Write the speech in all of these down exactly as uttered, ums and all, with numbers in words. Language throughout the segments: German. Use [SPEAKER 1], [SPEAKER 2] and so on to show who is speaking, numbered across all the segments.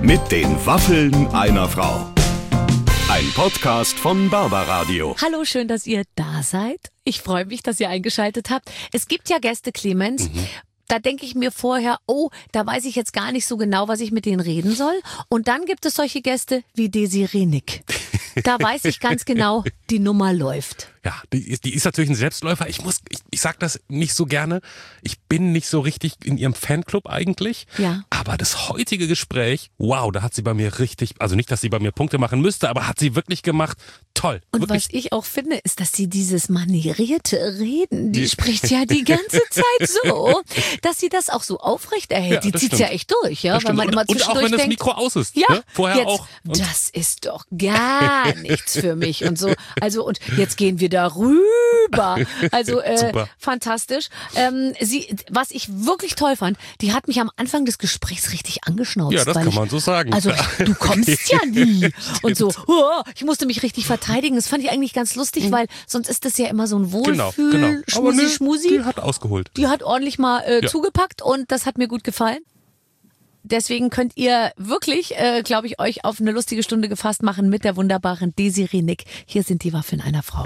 [SPEAKER 1] Mit den Waffeln einer Frau. Ein Podcast von Barbaradio.
[SPEAKER 2] Hallo, schön, dass ihr da seid. Ich freue mich, dass ihr eingeschaltet habt. Es gibt ja Gäste, Clemens. Mhm. Da denke ich mir vorher, oh, da weiß ich jetzt gar nicht so genau, was ich mit denen reden soll. Und dann gibt es solche Gäste wie Desiree Nick. Da weiß ich ganz genau, die Nummer läuft.
[SPEAKER 3] Ja, die ist, die ist natürlich ein Selbstläufer. Ich muss, ich, ich sag das nicht so gerne. Ich bin nicht so richtig in ihrem Fanclub eigentlich.
[SPEAKER 2] Ja.
[SPEAKER 3] Aber das heutige Gespräch, wow, da hat sie bei mir richtig, also nicht, dass sie bei mir Punkte machen müsste, aber hat sie wirklich gemacht. Toll.
[SPEAKER 2] Und
[SPEAKER 3] wirklich.
[SPEAKER 2] was ich auch finde, ist, dass sie dieses manierierte Reden, die, die spricht ja die ganze Zeit so, dass sie das auch so aufrecht erhält. Ja, die zieht ja echt durch, ja, weil man
[SPEAKER 3] und,
[SPEAKER 2] immer
[SPEAKER 3] und auch wenn
[SPEAKER 2] denkt,
[SPEAKER 3] das Mikro aus ist.
[SPEAKER 2] Ja,
[SPEAKER 3] ne? Vorher
[SPEAKER 2] jetzt,
[SPEAKER 3] auch. Und
[SPEAKER 2] das ist doch gar nichts für mich und so. Also und jetzt gehen wir da rüber. Also äh, fantastisch. Ähm, sie, was ich wirklich toll fand, die hat mich am Anfang des Gesprächs richtig angeschnauzt.
[SPEAKER 3] Ja, das kann
[SPEAKER 2] ich,
[SPEAKER 3] man so sagen.
[SPEAKER 2] Also du kommst ja nie. Und so, oh, ich musste mich richtig verteidigen. Das fand ich eigentlich ganz lustig, weil sonst ist das ja immer so ein Wohlfühl,
[SPEAKER 3] genau, genau.
[SPEAKER 2] Schmusi,
[SPEAKER 3] nee,
[SPEAKER 2] Schmusi.
[SPEAKER 3] Die hat ausgeholt.
[SPEAKER 2] Die hat ordentlich mal äh,
[SPEAKER 3] ja.
[SPEAKER 2] zugepackt und das hat mir gut gefallen. Deswegen könnt ihr wirklich, äh, glaube ich, euch auf eine lustige Stunde gefasst machen mit der wunderbaren Desiree Nick. Hier sind die Waffeln einer Frau.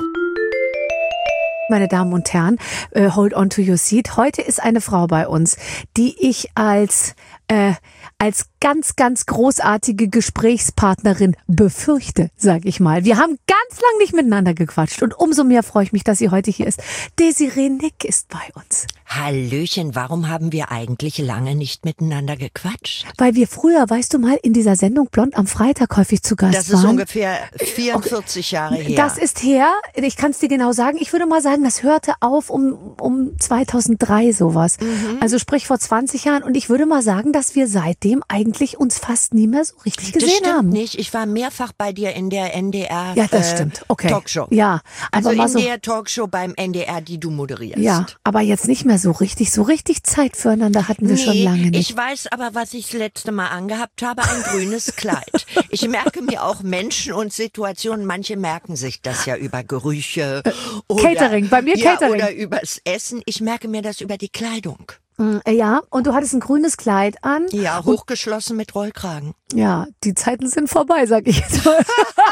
[SPEAKER 2] Meine Damen und Herren, äh, hold on to your seat. Heute ist eine Frau bei uns, die ich als äh, als ganz, ganz großartige Gesprächspartnerin befürchte, sag ich mal. Wir haben ganz lang nicht miteinander gequatscht und umso mehr freue ich mich, dass sie heute hier ist. Desiree Nick ist bei uns.
[SPEAKER 4] Hallöchen, warum haben wir eigentlich lange nicht miteinander gequatscht?
[SPEAKER 2] Weil wir früher, weißt du mal, in dieser Sendung Blond am Freitag häufig zu Gast waren.
[SPEAKER 4] Das ist waren. ungefähr vierundvierzig Jahre her.
[SPEAKER 2] Das ist her, ich kann es dir genau sagen. Ich würde mal sagen, das hörte auf um, um zweitausenddrei sowas. Mhm. Also sprich vor zwanzig Jahren. Und ich würde mal sagen, dass wir seitdem eigentlich uns fast nie mehr so richtig gesehen
[SPEAKER 4] das stimmt
[SPEAKER 2] haben.
[SPEAKER 4] nicht. Ich war mehrfach bei dir in der N D R
[SPEAKER 2] ja, das äh, stimmt. Okay.
[SPEAKER 4] Talkshow.
[SPEAKER 2] Ja, aber
[SPEAKER 4] also
[SPEAKER 2] mal
[SPEAKER 4] in
[SPEAKER 2] so,
[SPEAKER 4] der Talkshow beim N D R, die du moderierst.
[SPEAKER 2] Ja, aber jetzt nicht mehr so richtig. So richtig Zeit füreinander hatten wir
[SPEAKER 4] nee,
[SPEAKER 2] schon lange nicht.
[SPEAKER 4] Ich weiß aber, was ich das letzte Mal angehabt habe, ein grünes Kleid. Ich merke mir auch Menschen und Situationen, manche merken sich das ja über Gerüche. Äh, oder,
[SPEAKER 2] Catering, bei mir
[SPEAKER 4] ja,
[SPEAKER 2] Catering.
[SPEAKER 4] Oder übers Essen. Ich merke mir das über die Kleidung.
[SPEAKER 2] Ja, und du hattest ein grünes Kleid an.
[SPEAKER 4] Ja, hochgeschlossen mit Rollkragen.
[SPEAKER 2] Ja, die Zeiten sind vorbei, sag ich jetzt mal.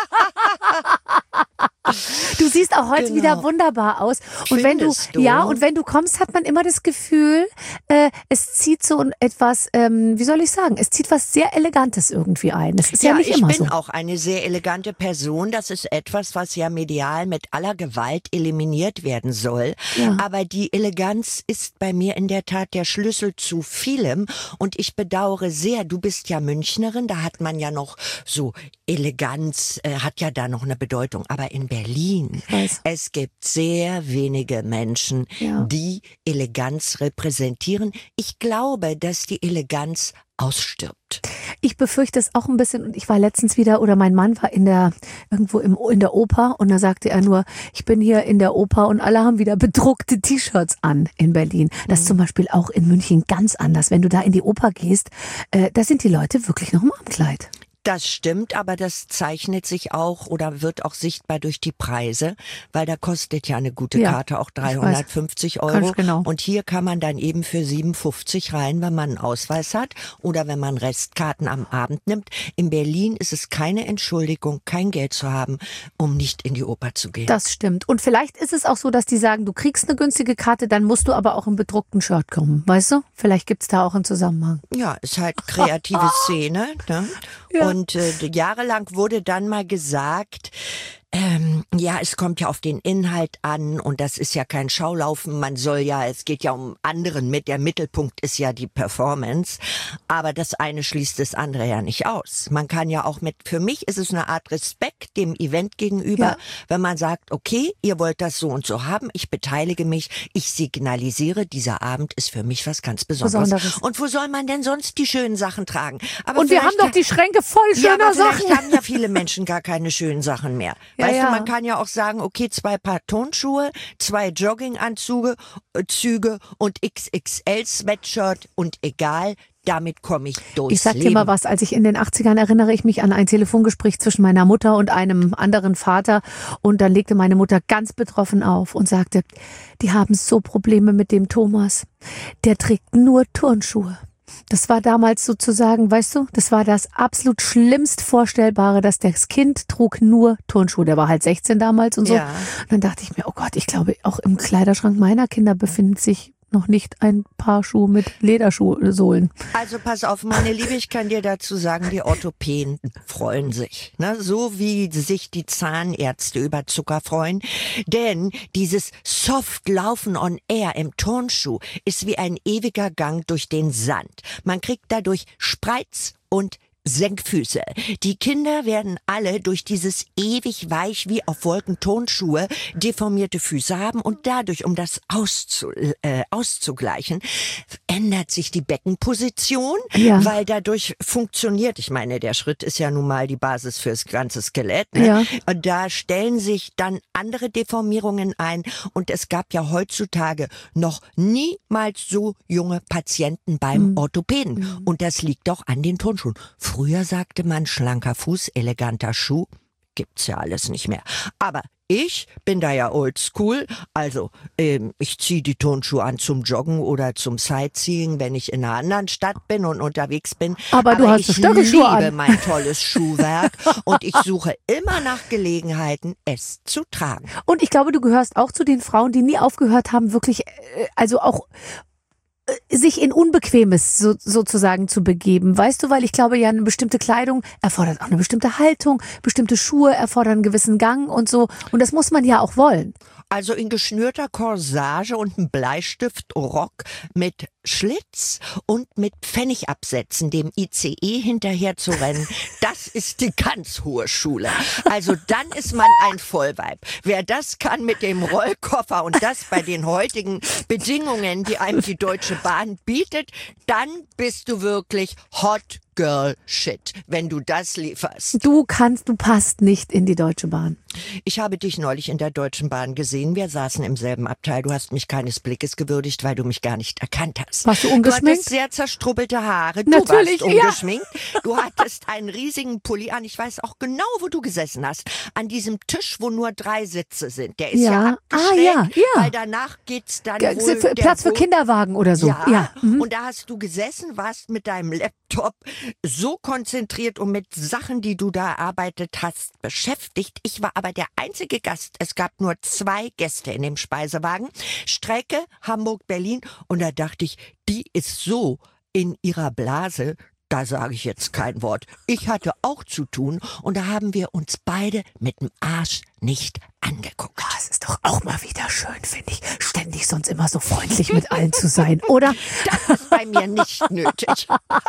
[SPEAKER 2] Du siehst auch heute genau. wieder wunderbar aus. Und wenn du,
[SPEAKER 4] du,
[SPEAKER 2] ja, und wenn du kommst, hat man immer das Gefühl, äh, es zieht so etwas, ähm, wie soll ich sagen, es zieht was sehr Elegantes irgendwie ein. Das ist ja, ja nicht immer so.
[SPEAKER 4] Ich bin auch eine sehr elegante Person. Das ist etwas, was ja medial mit aller Gewalt eliminiert werden soll.
[SPEAKER 2] Ja.
[SPEAKER 4] Aber die Eleganz ist bei mir in der Tat der Schlüssel zu vielem. Und ich bedauere sehr, du bist ja Münchnerin, da hat man ja noch so Eleganz, äh, hat ja da noch eine Bedeutung. Aber in Berlin, es gibt sehr wenige Menschen, ja. die Eleganz repräsentieren. Ich glaube, dass die Eleganz ausstirbt.
[SPEAKER 2] Ich befürchte es auch ein bisschen und ich war letztens wieder, oder mein Mann war in der, irgendwo im, in der Oper und da sagte er nur, ich bin hier in der Oper und alle haben wieder bedruckte T-Shirts an in Berlin. Das ist zum Beispiel auch in München ganz anders. Wenn du da in die Oper gehst, äh, da sind die Leute wirklich noch im Abendkleid.
[SPEAKER 4] Das stimmt, aber das zeichnet sich auch oder wird auch sichtbar durch die Preise, weil da kostet ja eine gute
[SPEAKER 2] ja,
[SPEAKER 4] Karte auch dreihundertfünfzig Euro.
[SPEAKER 2] Genau.
[SPEAKER 4] Und hier kann man dann eben für siebenundfünfzig rein, wenn man einen Ausweis hat oder wenn man Restkarten am Abend nimmt. In Berlin ist es keine Entschuldigung, kein Geld zu haben, um nicht in die Oper zu gehen.
[SPEAKER 2] Das stimmt. Und vielleicht ist es auch so, dass die sagen, du kriegst eine günstige Karte, dann musst du aber auch im bedruckten Shirt kommen. Weißt du? Vielleicht gibt's da auch einen Zusammenhang.
[SPEAKER 4] Ja, ist halt kreative Szene, ne?
[SPEAKER 2] Ja.
[SPEAKER 4] Und äh, jahrelang wurde dann mal gesagt, Ähm, ja, es kommt ja auf den Inhalt an und das ist ja kein Schaulaufen. Man soll ja, es geht ja um anderen mit. Der Mittelpunkt ist ja die Performance. Aber das eine schließt das andere ja nicht aus. Man kann ja auch mit, für mich ist es eine Art Respekt dem Event gegenüber, ja. wenn man sagt, okay, ihr wollt das so und so haben, ich beteilige mich, ich signalisiere, dieser Abend ist für mich was ganz Besonderes.
[SPEAKER 2] Besonderes.
[SPEAKER 4] Und wo soll man denn sonst die schönen Sachen tragen? Aber
[SPEAKER 2] und wir haben doch die Schränke voll schöner
[SPEAKER 4] ja, aber
[SPEAKER 2] Sachen.
[SPEAKER 4] Vielleicht haben ja viele Menschen gar keine schönen Sachen mehr.
[SPEAKER 2] Ja,
[SPEAKER 4] weißt
[SPEAKER 2] ja.
[SPEAKER 4] du, man kann ja auch sagen, okay, zwei Paar Turnschuhe, zwei Jogginganzüge äh, Züge und X X L-Sweatshirt und egal, damit komme ich durch.
[SPEAKER 2] Ich sag dir mal was, als ich in den achtzigern erinnere ich mich an ein Telefongespräch zwischen meiner Mutter und einem anderen Vater und dann legte meine Mutter ganz betroffen auf und sagte, die haben so Probleme mit dem Thomas. Der trägt nur Turnschuhe. Das war damals sozusagen, weißt du, das war das absolut schlimmst Vorstellbare, dass das Kind trug nur Turnschuhe. Der war halt sechzehn damals und so.
[SPEAKER 4] Ja.
[SPEAKER 2] Und dann dachte ich mir, oh Gott, ich glaube, auch im Kleiderschrank meiner Kinder befindet sich noch nicht ein Paar Schuhe mit Lederschuhsohlen.
[SPEAKER 4] Also pass auf, meine Liebe, ich kann dir dazu sagen, die Orthopäden freuen sich. Ne? So wie sich die Zahnärzte über Zucker freuen. Denn dieses Soft-Laufen on Air im Turnschuh ist wie ein ewiger Gang durch den Sand. Man kriegt dadurch Spreiz und Senkfüße. Die Kinder werden alle durch dieses ewig weich wie auf Wolken Turnschuhe deformierte Füße haben und dadurch, um das auszu, äh, auszugleichen, ändert sich die Beckenposition,
[SPEAKER 2] Ja.
[SPEAKER 4] weil dadurch funktioniert, ich meine, der Schritt ist ja nun mal die Basis fürs ganze Skelett, ne?
[SPEAKER 2] Ja.
[SPEAKER 4] Und da stellen sich dann andere Deformierungen ein und es gab ja heutzutage noch niemals so junge Patienten beim Orthopäden und das liegt doch an den Turnschuhen. Früher sagte man schlanker Fuß, eleganter Schuh. Gibt's ja alles nicht mehr. Aber ich bin da ja oldschool. Also ähm, ich ziehe die Turnschuhe an zum Joggen oder zum Sightseeing, wenn ich in einer anderen Stadt bin und unterwegs bin.
[SPEAKER 2] Aber du hast
[SPEAKER 4] ich
[SPEAKER 2] so Stöckelschuhe
[SPEAKER 4] liebe
[SPEAKER 2] an.
[SPEAKER 4] mein tolles Schuhwerk und ich suche immer nach Gelegenheiten, es zu tragen.
[SPEAKER 2] Und ich glaube, du gehörst auch zu den Frauen, die nie aufgehört haben, wirklich, äh, also auch äh, sich in Unbequemes so, sozusagen zu begeben. Weißt du, weil ich glaube, ja, eine bestimmte Kleidung erfordert auch eine bestimmte Haltung, bestimmte Schuhe erfordern einen gewissen Gang und so. Und das muss man ja auch wollen.
[SPEAKER 4] Also in geschnürter Corsage und einem Bleistiftrock mit Schlitz und mit Pfennigabsätzen dem I C E hinterher zu rennen, das ist die ganz hohe Schule. Also dann ist man ein Vollweib. Wer das kann mit dem Rollkoffer und das bei den heutigen Bedingungen, die einem die Deutsche Bahn bietet, dann bist du wirklich Hot Girl Shit, wenn du das lieferst.
[SPEAKER 2] Du kannst, du passt nicht in die Deutsche Bahn.
[SPEAKER 4] Ich habe dich neulich in der Deutschen Bahn gesehen. Wir saßen im selben Abteil. Du hast mich keines Blickes gewürdigt, weil du mich gar nicht erkannt hast.
[SPEAKER 2] Warst du
[SPEAKER 4] Du
[SPEAKER 2] ungeschminkt?
[SPEAKER 4] hattest sehr zerstrubbelte Haare. Du
[SPEAKER 2] Natürlich,
[SPEAKER 4] warst
[SPEAKER 2] ja.
[SPEAKER 4] ungeschminkt. Du hattest einen riesigen Pulli an. Ich weiß auch genau, wo du gesessen hast. An diesem Tisch, wo nur drei Sitze sind. Der ist ja,
[SPEAKER 2] Ja.
[SPEAKER 4] abgestellt,
[SPEAKER 2] Ah, ja, ja.
[SPEAKER 4] weil danach geht's dann
[SPEAKER 2] G-
[SPEAKER 4] wohl
[SPEAKER 2] für,
[SPEAKER 4] der
[SPEAKER 2] Platz für
[SPEAKER 4] Wo-
[SPEAKER 2] Kinderwagen oder so.
[SPEAKER 4] Ja,
[SPEAKER 2] Ja. Mhm.
[SPEAKER 4] und da hast du gesessen, warst mit deinem Laptop so konzentriert und mit Sachen, die du da erarbeitet hast, beschäftigt. Ich war aber der einzige Gast. Es gab nur zwei Gäste in dem Speisewagen. Strecke Hamburg-Berlin. Und da dachte ich, die ist so in ihrer Blase, da sage ich jetzt kein Wort. Ich hatte auch zu tun und da haben wir uns beide mit dem Arsch nicht angeguckt.
[SPEAKER 2] Das ist doch auch mal wieder schön, finde ich. Ständig sonst immer so freundlich mit allen zu sein, oder?
[SPEAKER 4] Das ist bei mir nicht nötig.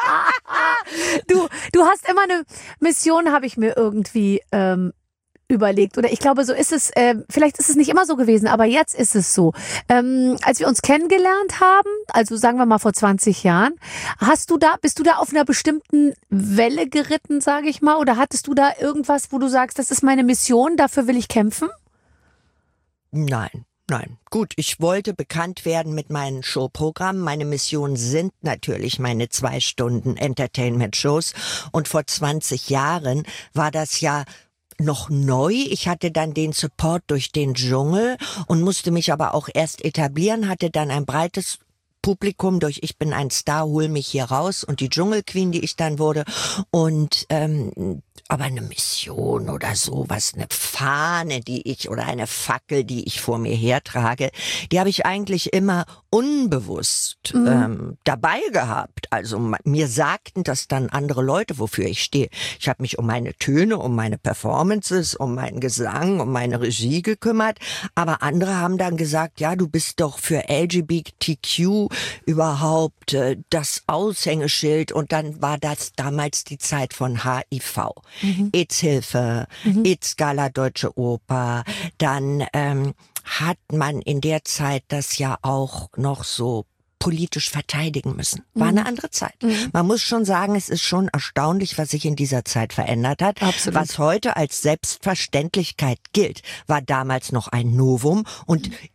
[SPEAKER 2] Du, du hast immer eine Mission, habe ich mir irgendwie ähm, überlegt. Oder ich glaube, so ist es, äh, vielleicht ist es nicht immer so gewesen, aber jetzt ist es so. Ähm, als wir uns kennengelernt haben, also sagen wir mal vor zwanzig Jahren, hast du da, bist du da auf einer bestimmten Welle geritten, sage ich mal, oder hattest du da irgendwas, wo du sagst, das ist meine Mission, dafür will ich kämpfen?
[SPEAKER 4] Nein. Nein. Gut, ich wollte bekannt werden mit meinen Showprogrammen. Meine Mission sind natürlich meine zwei Stunden Entertainment-Shows. Und vor zwanzig Jahren war das ja noch neu. Ich hatte dann den Support durch den Dschungel und musste mich aber auch erst etablieren, hatte dann ein breites Publikum durch Ich bin ein Star, hol mich hier raus und die Dschungelqueen, die ich dann wurde. Und ähm, aber eine Mission oder sowas, eine Fahne, die ich oder eine Fackel, die ich vor mir hertrage, die habe ich eigentlich immer unbewusst mhm. ähm, dabei gehabt. Also mir sagten das dann andere Leute, wofür ich stehe. Ich habe mich um meine Töne, um meine Performances, um meinen Gesang, um meine Regie gekümmert. Aber andere haben dann gesagt, ja, du bist doch für L G B T Q überhaupt äh, das Aushängeschild. Und dann war das damals die Zeit von H I V. Mhm. AIDS-Hilfe, mhm. AIDS-Gala Deutsche Oper. Dann ähm, hat man in der Zeit das ja auch noch so politisch verteidigen müssen. War eine andere Zeit. Mhm. Man muss schon sagen, es ist schon erstaunlich, was sich in dieser Zeit verändert hat.
[SPEAKER 2] Absolut.
[SPEAKER 4] Was heute als Selbstverständlichkeit gilt, war damals noch ein Novum. Und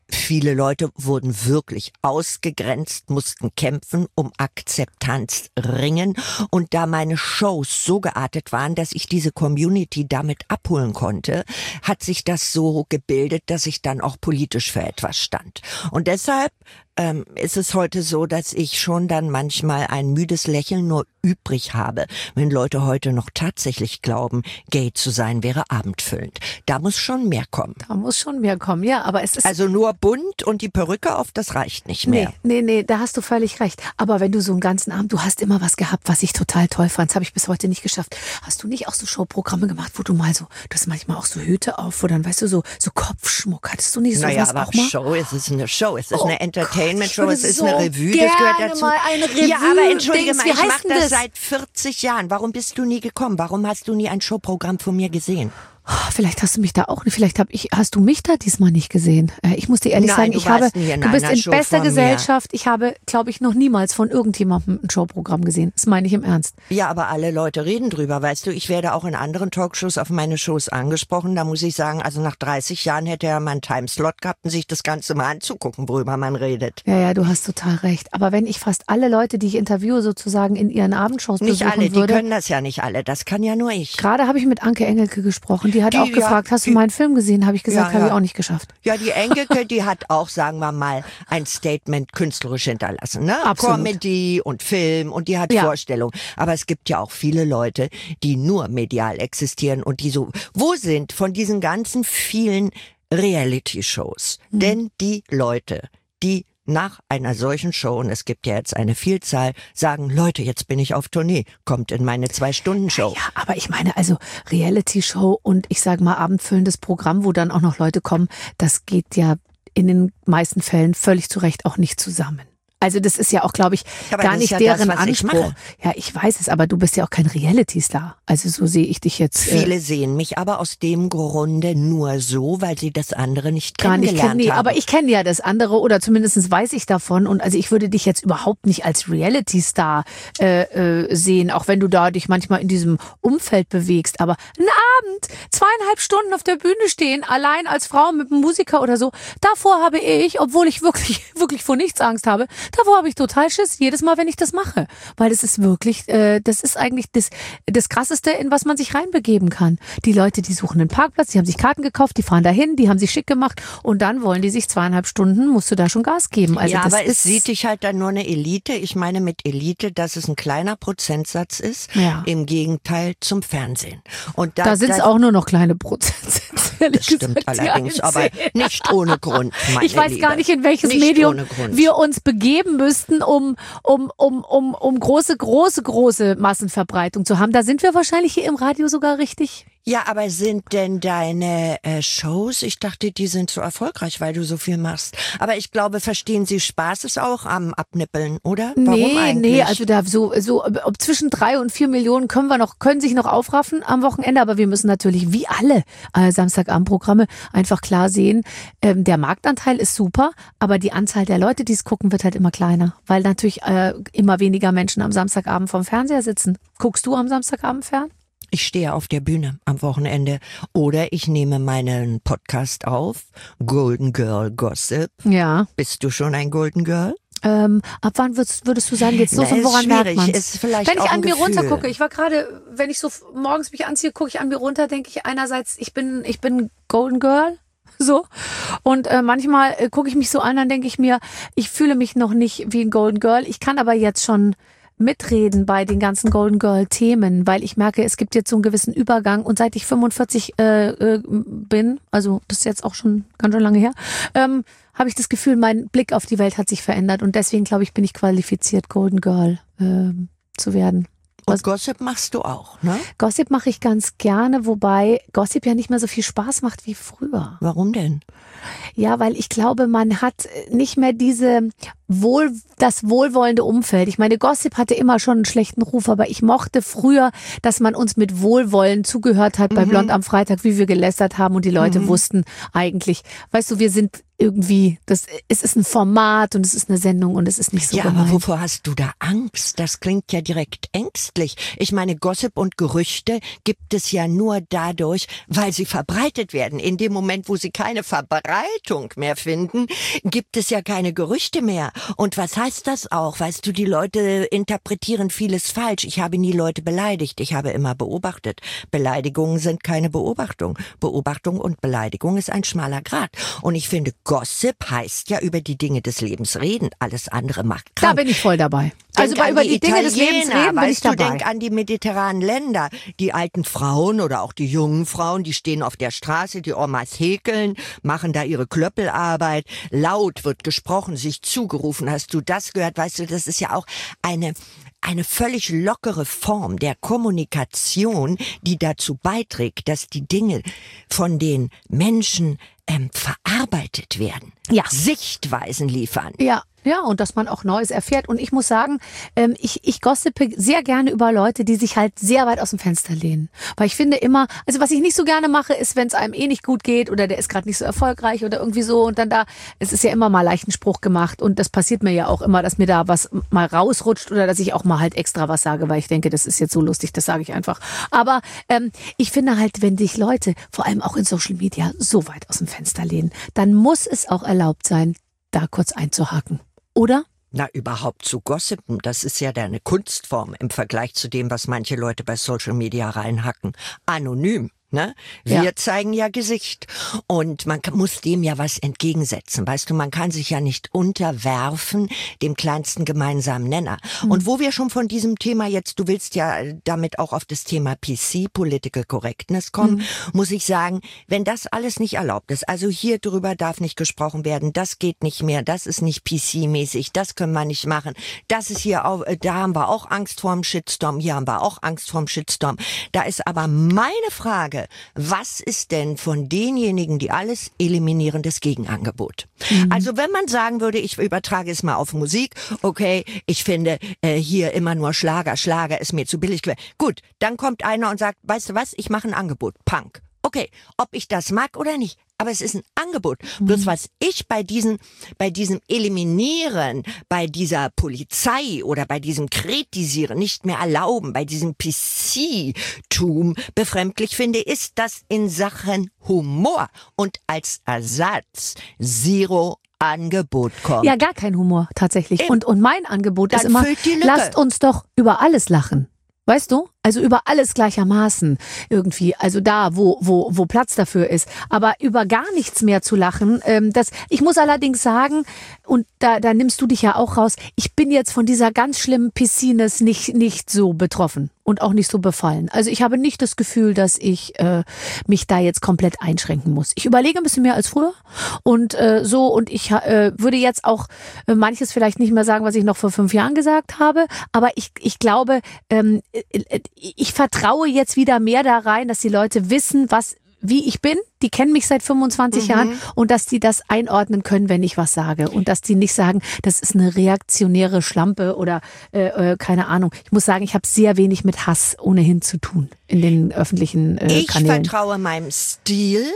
[SPEAKER 4] Viele Leute wurden wirklich ausgegrenzt, mussten kämpfen, um Akzeptanz ringen. Und da meine Shows so geartet waren, dass ich diese Community damit abholen konnte, hat sich das so gebildet, dass ich dann auch politisch für etwas stand. Und deshalb ähm, ist es heute so, dass ich schon dann manchmal ein müdes Lächeln nur übrig habe, wenn Leute heute noch tatsächlich glauben, gay zu sein wäre abendfüllend. Da muss schon mehr kommen.
[SPEAKER 2] Da muss schon mehr kommen, ja, aber es ist...
[SPEAKER 4] Also nur bunt und die Perücke auf, das reicht nicht mehr.
[SPEAKER 2] Nee, nee, nee, da hast du völlig recht. Aber wenn du so einen ganzen Abend, du hast immer was gehabt, was ich total toll fand, das habe ich bis heute nicht geschafft. Hast du nicht auch so Showprogramme gemacht, wo du mal so, du hast manchmal auch so Hüte auf, wo dann, weißt du, so so Kopfschmuck, hattest du nicht so
[SPEAKER 4] naja,
[SPEAKER 2] was
[SPEAKER 4] aber
[SPEAKER 2] auch mal?
[SPEAKER 4] Show, es ist eine Show, es ist
[SPEAKER 2] Oh
[SPEAKER 4] eine Entertainment-Show,
[SPEAKER 2] Gott,
[SPEAKER 4] es
[SPEAKER 2] ich
[SPEAKER 4] ist
[SPEAKER 2] würde
[SPEAKER 4] eine
[SPEAKER 2] so
[SPEAKER 4] Revue, das gehört
[SPEAKER 2] gerne
[SPEAKER 4] dazu.
[SPEAKER 2] mal eine Revue-
[SPEAKER 4] ja, aber entschuldige
[SPEAKER 2] Dings,
[SPEAKER 4] mal,
[SPEAKER 2] wie
[SPEAKER 4] ich
[SPEAKER 2] heißt
[SPEAKER 4] mache
[SPEAKER 2] denn
[SPEAKER 4] das
[SPEAKER 2] das?
[SPEAKER 4] seit vierzig Jahren. Warum bist du nie gekommen? Warum hast du nie ein Showprogramm von mir gesehen?
[SPEAKER 2] Oh, vielleicht hast du mich da auch nicht, vielleicht hab ich, hast du mich da diesmal nicht gesehen. Äh, Ich muss dir ehrlich
[SPEAKER 4] Nein,
[SPEAKER 2] sagen,
[SPEAKER 4] du
[SPEAKER 2] ich habe,
[SPEAKER 4] warst nie in
[SPEAKER 2] du bist
[SPEAKER 4] einer
[SPEAKER 2] in
[SPEAKER 4] Show
[SPEAKER 2] bester
[SPEAKER 4] von mir.
[SPEAKER 2] Gesellschaft. Ich habe, glaube ich, noch niemals von irgendjemandem ein Showprogramm gesehen. Das meine ich im Ernst.
[SPEAKER 4] Ja, aber alle Leute reden drüber, weißt du. Ich werde auch in anderen Talkshows auf meine Shows angesprochen. Da muss ich sagen, also nach dreißig Jahren hätte er mal einen Timeslot gehabt, um sich das Ganze mal anzugucken, worüber man redet.
[SPEAKER 2] Ja, ja, du hast total recht. Aber wenn ich fast alle Leute, die ich interviewe, sozusagen in ihren Abendshows
[SPEAKER 4] Nicht
[SPEAKER 2] besuchen
[SPEAKER 4] alle, die
[SPEAKER 2] würde.
[SPEAKER 4] können das ja nicht alle. Das kann ja nur ich.
[SPEAKER 2] Gerade habe ich mit Anke Engelke gesprochen. Die hat
[SPEAKER 4] Die,
[SPEAKER 2] auch
[SPEAKER 4] ja,
[SPEAKER 2] gefragt, hast du
[SPEAKER 4] die-
[SPEAKER 2] meinen Film gesehen? Habe ich gesagt,
[SPEAKER 4] Ja,
[SPEAKER 2] habe ich
[SPEAKER 4] ja.
[SPEAKER 2] auch nicht geschafft.
[SPEAKER 4] Ja, die Engelke, die hat auch, sagen wir mal, ein Statement künstlerisch hinterlassen, ne?
[SPEAKER 2] Absolut.
[SPEAKER 4] Comedy und Film und die hat
[SPEAKER 2] Ja.
[SPEAKER 4] Vorstellungen. Aber es gibt ja auch viele Leute, die nur medial existieren und die so, wo sind von diesen ganzen vielen Reality-Shows?
[SPEAKER 2] Hm.
[SPEAKER 4] Denn die Leute, die nach einer solchen Show, und es gibt ja jetzt eine Vielzahl, sagen, Leute, jetzt bin ich auf Tournee, kommt in meine Zwei-Stunden-Show.
[SPEAKER 2] Ja, aber ich meine, also Reality-Show und ich sage mal abendfüllendes Programm, wo dann auch noch Leute kommen, das geht ja in den meisten Fällen völlig zu Recht auch nicht zusammen. Also das ist ja auch, glaube ich,
[SPEAKER 4] Aber
[SPEAKER 2] gar
[SPEAKER 4] das
[SPEAKER 2] nicht
[SPEAKER 4] ist ja
[SPEAKER 2] deren
[SPEAKER 4] das, was ich
[SPEAKER 2] Anspruch.
[SPEAKER 4] mache.
[SPEAKER 2] Ja, ich weiß es, aber du bist ja auch kein Reality-Star. Also so sehe ich dich jetzt. Äh,
[SPEAKER 4] Viele sehen mich aber aus dem Grunde nur so, weil sie das andere nicht
[SPEAKER 2] Gar nicht
[SPEAKER 4] kennengelernt
[SPEAKER 2] kennen, nee,
[SPEAKER 4] haben.
[SPEAKER 2] aber ich kenne ja das andere oder zumindest weiß ich davon und also ich würde dich jetzt überhaupt nicht als Reality-Star äh, äh, sehen, auch wenn du da dich manchmal in diesem Umfeld bewegst, aber einen Abend, zweieinhalb Stunden auf der Bühne stehen, allein als Frau mit einem Musiker oder so, davor habe ich, obwohl ich wirklich, wirklich vor nichts Angst habe, davor habe ich total Schiss, jedes Mal, wenn ich das mache, weil das ist wirklich, äh, das ist eigentlich das, das Krasseste, in was man sich reinbegeben kann. Die Leute, die suchen einen Parkplatz, die haben sich Karten gekauft, die fahren dahin, die haben sich schick gemacht und dann wollen die sich zweieinhalb Stunden, musst du da schon Gas geben. Also
[SPEAKER 4] ja,
[SPEAKER 2] das
[SPEAKER 4] aber
[SPEAKER 2] ist,
[SPEAKER 4] es sieht dich halt dann nur eine Elite. Ich meine mit Elite, dass es ein kleiner Prozentsatz ist,
[SPEAKER 2] Ja.
[SPEAKER 4] im Gegenteil zum Fernsehen. Und da,
[SPEAKER 2] da sind es
[SPEAKER 4] das-
[SPEAKER 2] auch nur noch kleine Prozentsätze. ehrlich
[SPEAKER 4] Das stimmt
[SPEAKER 2] gesagt, die
[SPEAKER 4] allerdings, aber
[SPEAKER 2] einzählen.
[SPEAKER 4] nicht ohne Grund, meine
[SPEAKER 2] Ich weiß
[SPEAKER 4] Liebe.
[SPEAKER 2] gar nicht, in welches
[SPEAKER 4] Nicht
[SPEAKER 2] Medium
[SPEAKER 4] ohne Grund.
[SPEAKER 2] wir uns begeben müssten, um, um, um, um, um große, große, große Massenverbreitung zu haben. Da sind wir wahrscheinlich hier im Radio sogar richtig.
[SPEAKER 4] Ja, aber sind denn deine äh, Shows, ich dachte, die sind so erfolgreich, weil du so viel machst. Aber ich glaube, verstehen Sie Spaß ist auch am Abnippeln, oder? Warum
[SPEAKER 2] Nee,
[SPEAKER 4] eigentlich?
[SPEAKER 2] nee, also da so, so ob zwischen drei und vier Millionen können wir noch, können sich noch aufraffen am Wochenende, aber wir müssen natürlich wie alle äh, Samstagabendprogramme einfach klar sehen, ähm, der Marktanteil ist super, aber die Anzahl der Leute, die es gucken, wird halt immer kleiner, weil natürlich äh, immer weniger Menschen am Samstagabend vorm Fernseher sitzen. Guckst du am Samstagabend fern?
[SPEAKER 4] Ich stehe auf der Bühne am Wochenende oder ich nehme meinen Podcast auf, Golden Girl Gossip.
[SPEAKER 2] Ja.
[SPEAKER 4] Bist du schon ein Golden Girl?
[SPEAKER 2] Ähm, ab wann würdest, würdest du sagen, geht's los
[SPEAKER 4] Na,
[SPEAKER 2] und
[SPEAKER 4] ist
[SPEAKER 2] woran merkt
[SPEAKER 4] schwierig,
[SPEAKER 2] man?
[SPEAKER 4] ist vielleicht
[SPEAKER 2] Wenn ich
[SPEAKER 4] auch
[SPEAKER 2] an
[SPEAKER 4] ein
[SPEAKER 2] mir
[SPEAKER 4] Gefühl.
[SPEAKER 2] runter gucke, ich war gerade, wenn ich so f- morgens mich anziehe, gucke ich an mir runter, denke ich einerseits, ich bin, ich bin Golden Girl, so. Und äh, manchmal äh, gucke ich mich so an, dann denke ich mir, ich fühle mich noch nicht wie ein Golden Girl. Ich kann aber jetzt schon mitreden bei den ganzen Golden Girl Themen, weil ich merke, es gibt jetzt so einen gewissen Übergang und seit ich fünfundvierzig äh, äh, bin, also das ist jetzt auch schon ganz schön lange her, ähm, habe ich das Gefühl, mein Blick auf die Welt hat sich verändert und deswegen glaube ich, bin ich qualifiziert, Golden Girl ähm, zu werden.
[SPEAKER 4] Und Gossip machst du auch, ne?
[SPEAKER 2] Gossip mache ich ganz gerne, wobei Gossip ja nicht mehr so viel Spaß macht wie früher.
[SPEAKER 4] Warum denn?
[SPEAKER 2] Ja, weil ich glaube, man hat nicht mehr diese wohl, das wohlwollende Umfeld. Ich meine, Gossip hatte immer schon einen schlechten Ruf, aber ich mochte früher, dass man uns mit Wohlwollen zugehört hat bei
[SPEAKER 4] Mhm.
[SPEAKER 2] Blond am Freitag, wie wir gelästert haben und die Leute
[SPEAKER 4] Mhm.
[SPEAKER 2] wussten eigentlich, weißt du, wir sind irgendwie, das, es ist ein Format und es ist eine Sendung und es ist nicht so
[SPEAKER 4] Ja,
[SPEAKER 2] gemein.
[SPEAKER 4] aber wovor hast du da Angst? Das klingt ja direkt ängstlich. Ich meine, Gossip und Gerüchte gibt es ja nur dadurch, weil sie verbreitet werden. In dem Moment, wo sie keine verbreitet Verbreitung mehr finden, gibt es ja keine Gerüchte mehr. Und was heißt das auch? Weißt du, die Leute interpretieren vieles falsch. Ich habe nie Leute beleidigt. Ich habe immer beobachtet. Beleidigungen sind keine Beobachtung. Beobachtung und Beleidigung ist ein schmaler Grat. Und ich finde, Gossip heißt ja über die Dinge des Lebens reden. Alles andere macht krank.
[SPEAKER 2] Da bin ich voll dabei.
[SPEAKER 4] Denk
[SPEAKER 2] also bei über die, die Dinge des Lebens reden bin ich dabei.
[SPEAKER 4] Du, denk an die mediterranen Länder. Die alten Frauen oder auch die jungen Frauen, die stehen auf der Straße, die Omas häkeln, machen da ihre Klöppelarbeit. Laut wird gesprochen, sich zugerufen. Hast du das gehört? Weißt du, das ist ja auch eine eine völlig lockere Form der Kommunikation, die dazu beiträgt, dass die Dinge von den Menschen ähm, verarbeitet werden.
[SPEAKER 2] Ja.
[SPEAKER 4] Sichtweisen liefern.
[SPEAKER 2] Ja. Ja, und dass man auch Neues erfährt. Und ich muss sagen, ähm, ich, ich gossipe sehr gerne über Leute, die sich halt sehr weit aus dem Fenster lehnen. Weil ich finde immer, also was ich nicht so gerne mache, ist, wenn es einem eh nicht gut geht oder der ist gerade nicht so erfolgreich oder irgendwie so und dann da, es ist ja immer mal leicht ein Spruch gemacht und das passiert mir ja auch immer, dass mir da was mal rausrutscht oder dass ich auch mal halt extra was sage, weil ich denke, das ist jetzt so lustig, das sage ich einfach. Aber ähm, ich finde halt, wenn sich Leute, vor allem auch in Social Media, so weit aus dem Fenster lehnen, dann muss es auch erlaubt sein, da kurz einzuhaken. Oder?
[SPEAKER 4] Na, überhaupt zu gossipen, das ist ja eine Kunstform im Vergleich zu dem, was manche Leute bei Social Media reinhacken. Anonym. Ne? Wir ja. zeigen ja Gesicht und man muss dem ja was entgegensetzen. Weißt du, man kann sich ja nicht unterwerfen dem kleinsten gemeinsamen Nenner. Mhm. Und wo wir schon von diesem Thema jetzt, du willst ja damit auch auf das Thema P C, Political Correctness kommen, mhm. muss ich sagen, wenn das alles nicht erlaubt ist, also hier drüber darf nicht gesprochen werden, das geht nicht mehr, das ist nicht P C-mäßig, das können wir nicht machen, das ist hier auch, da haben wir auch Angst vorm Shitstorm, hier haben wir auch Angst vorm Shitstorm. Da ist aber meine Frage, was ist denn von denjenigen, die alles eliminieren, das Gegenangebot? Mhm. Also wenn man sagen würde, ich übertrage es mal auf Musik, okay, ich finde äh, hier immer nur Schlager, Schlager ist mir zu billig. Gut, dann kommt einer und sagt, weißt du was, ich mache ein Angebot, Punk. Okay, ob ich das mag oder nicht, aber es ist ein Angebot. Mhm. Bloß was ich bei diesen, bei diesem Eliminieren, bei dieser Polizei oder bei diesem Kritisieren nicht mehr erlauben, bei diesem P C-Tum befremdlich finde, ist, dass in Sachen Humor und als Ersatz Zero Angebot kommt.
[SPEAKER 2] Ja, gar kein Humor tatsächlich.
[SPEAKER 4] Eben.
[SPEAKER 2] Und und mein Angebot
[SPEAKER 4] Dann
[SPEAKER 2] ist immer,
[SPEAKER 4] füllt die Lücke.
[SPEAKER 2] Lasst uns doch über alles lachen. Weißt du? Also über alles gleichermaßen irgendwie. Also da, wo wo wo Platz dafür ist. Aber über gar nichts mehr zu lachen. Ähm, das. Ich muss allerdings sagen, und da da nimmst du dich ja auch raus. Ich bin jetzt von dieser ganz schlimmen Piscines nicht nicht so betroffen und auch nicht so befallen. Also ich habe nicht das Gefühl, dass ich äh, mich da jetzt komplett einschränken muss. Ich überlege ein bisschen mehr als früher und äh, so und ich äh, würde jetzt auch äh, manches vielleicht nicht mehr sagen, was ich noch vor fünf Jahren gesagt habe. Aber ich ich glaube ähm, ich vertraue jetzt wieder mehr da rein, dass die Leute wissen, was, wie ich bin. Die kennen mich seit fünfundzwanzig mhm. Jahren und dass die das einordnen können, wenn ich was sage. Und dass die nicht sagen, das ist eine reaktionäre Schlampe oder äh, äh, keine Ahnung. Ich muss sagen, ich habe sehr wenig mit Hass ohnehin zu tun in den öffentlichen äh,
[SPEAKER 4] ich
[SPEAKER 2] Kanälen.
[SPEAKER 4] Ich vertraue meinem Stil.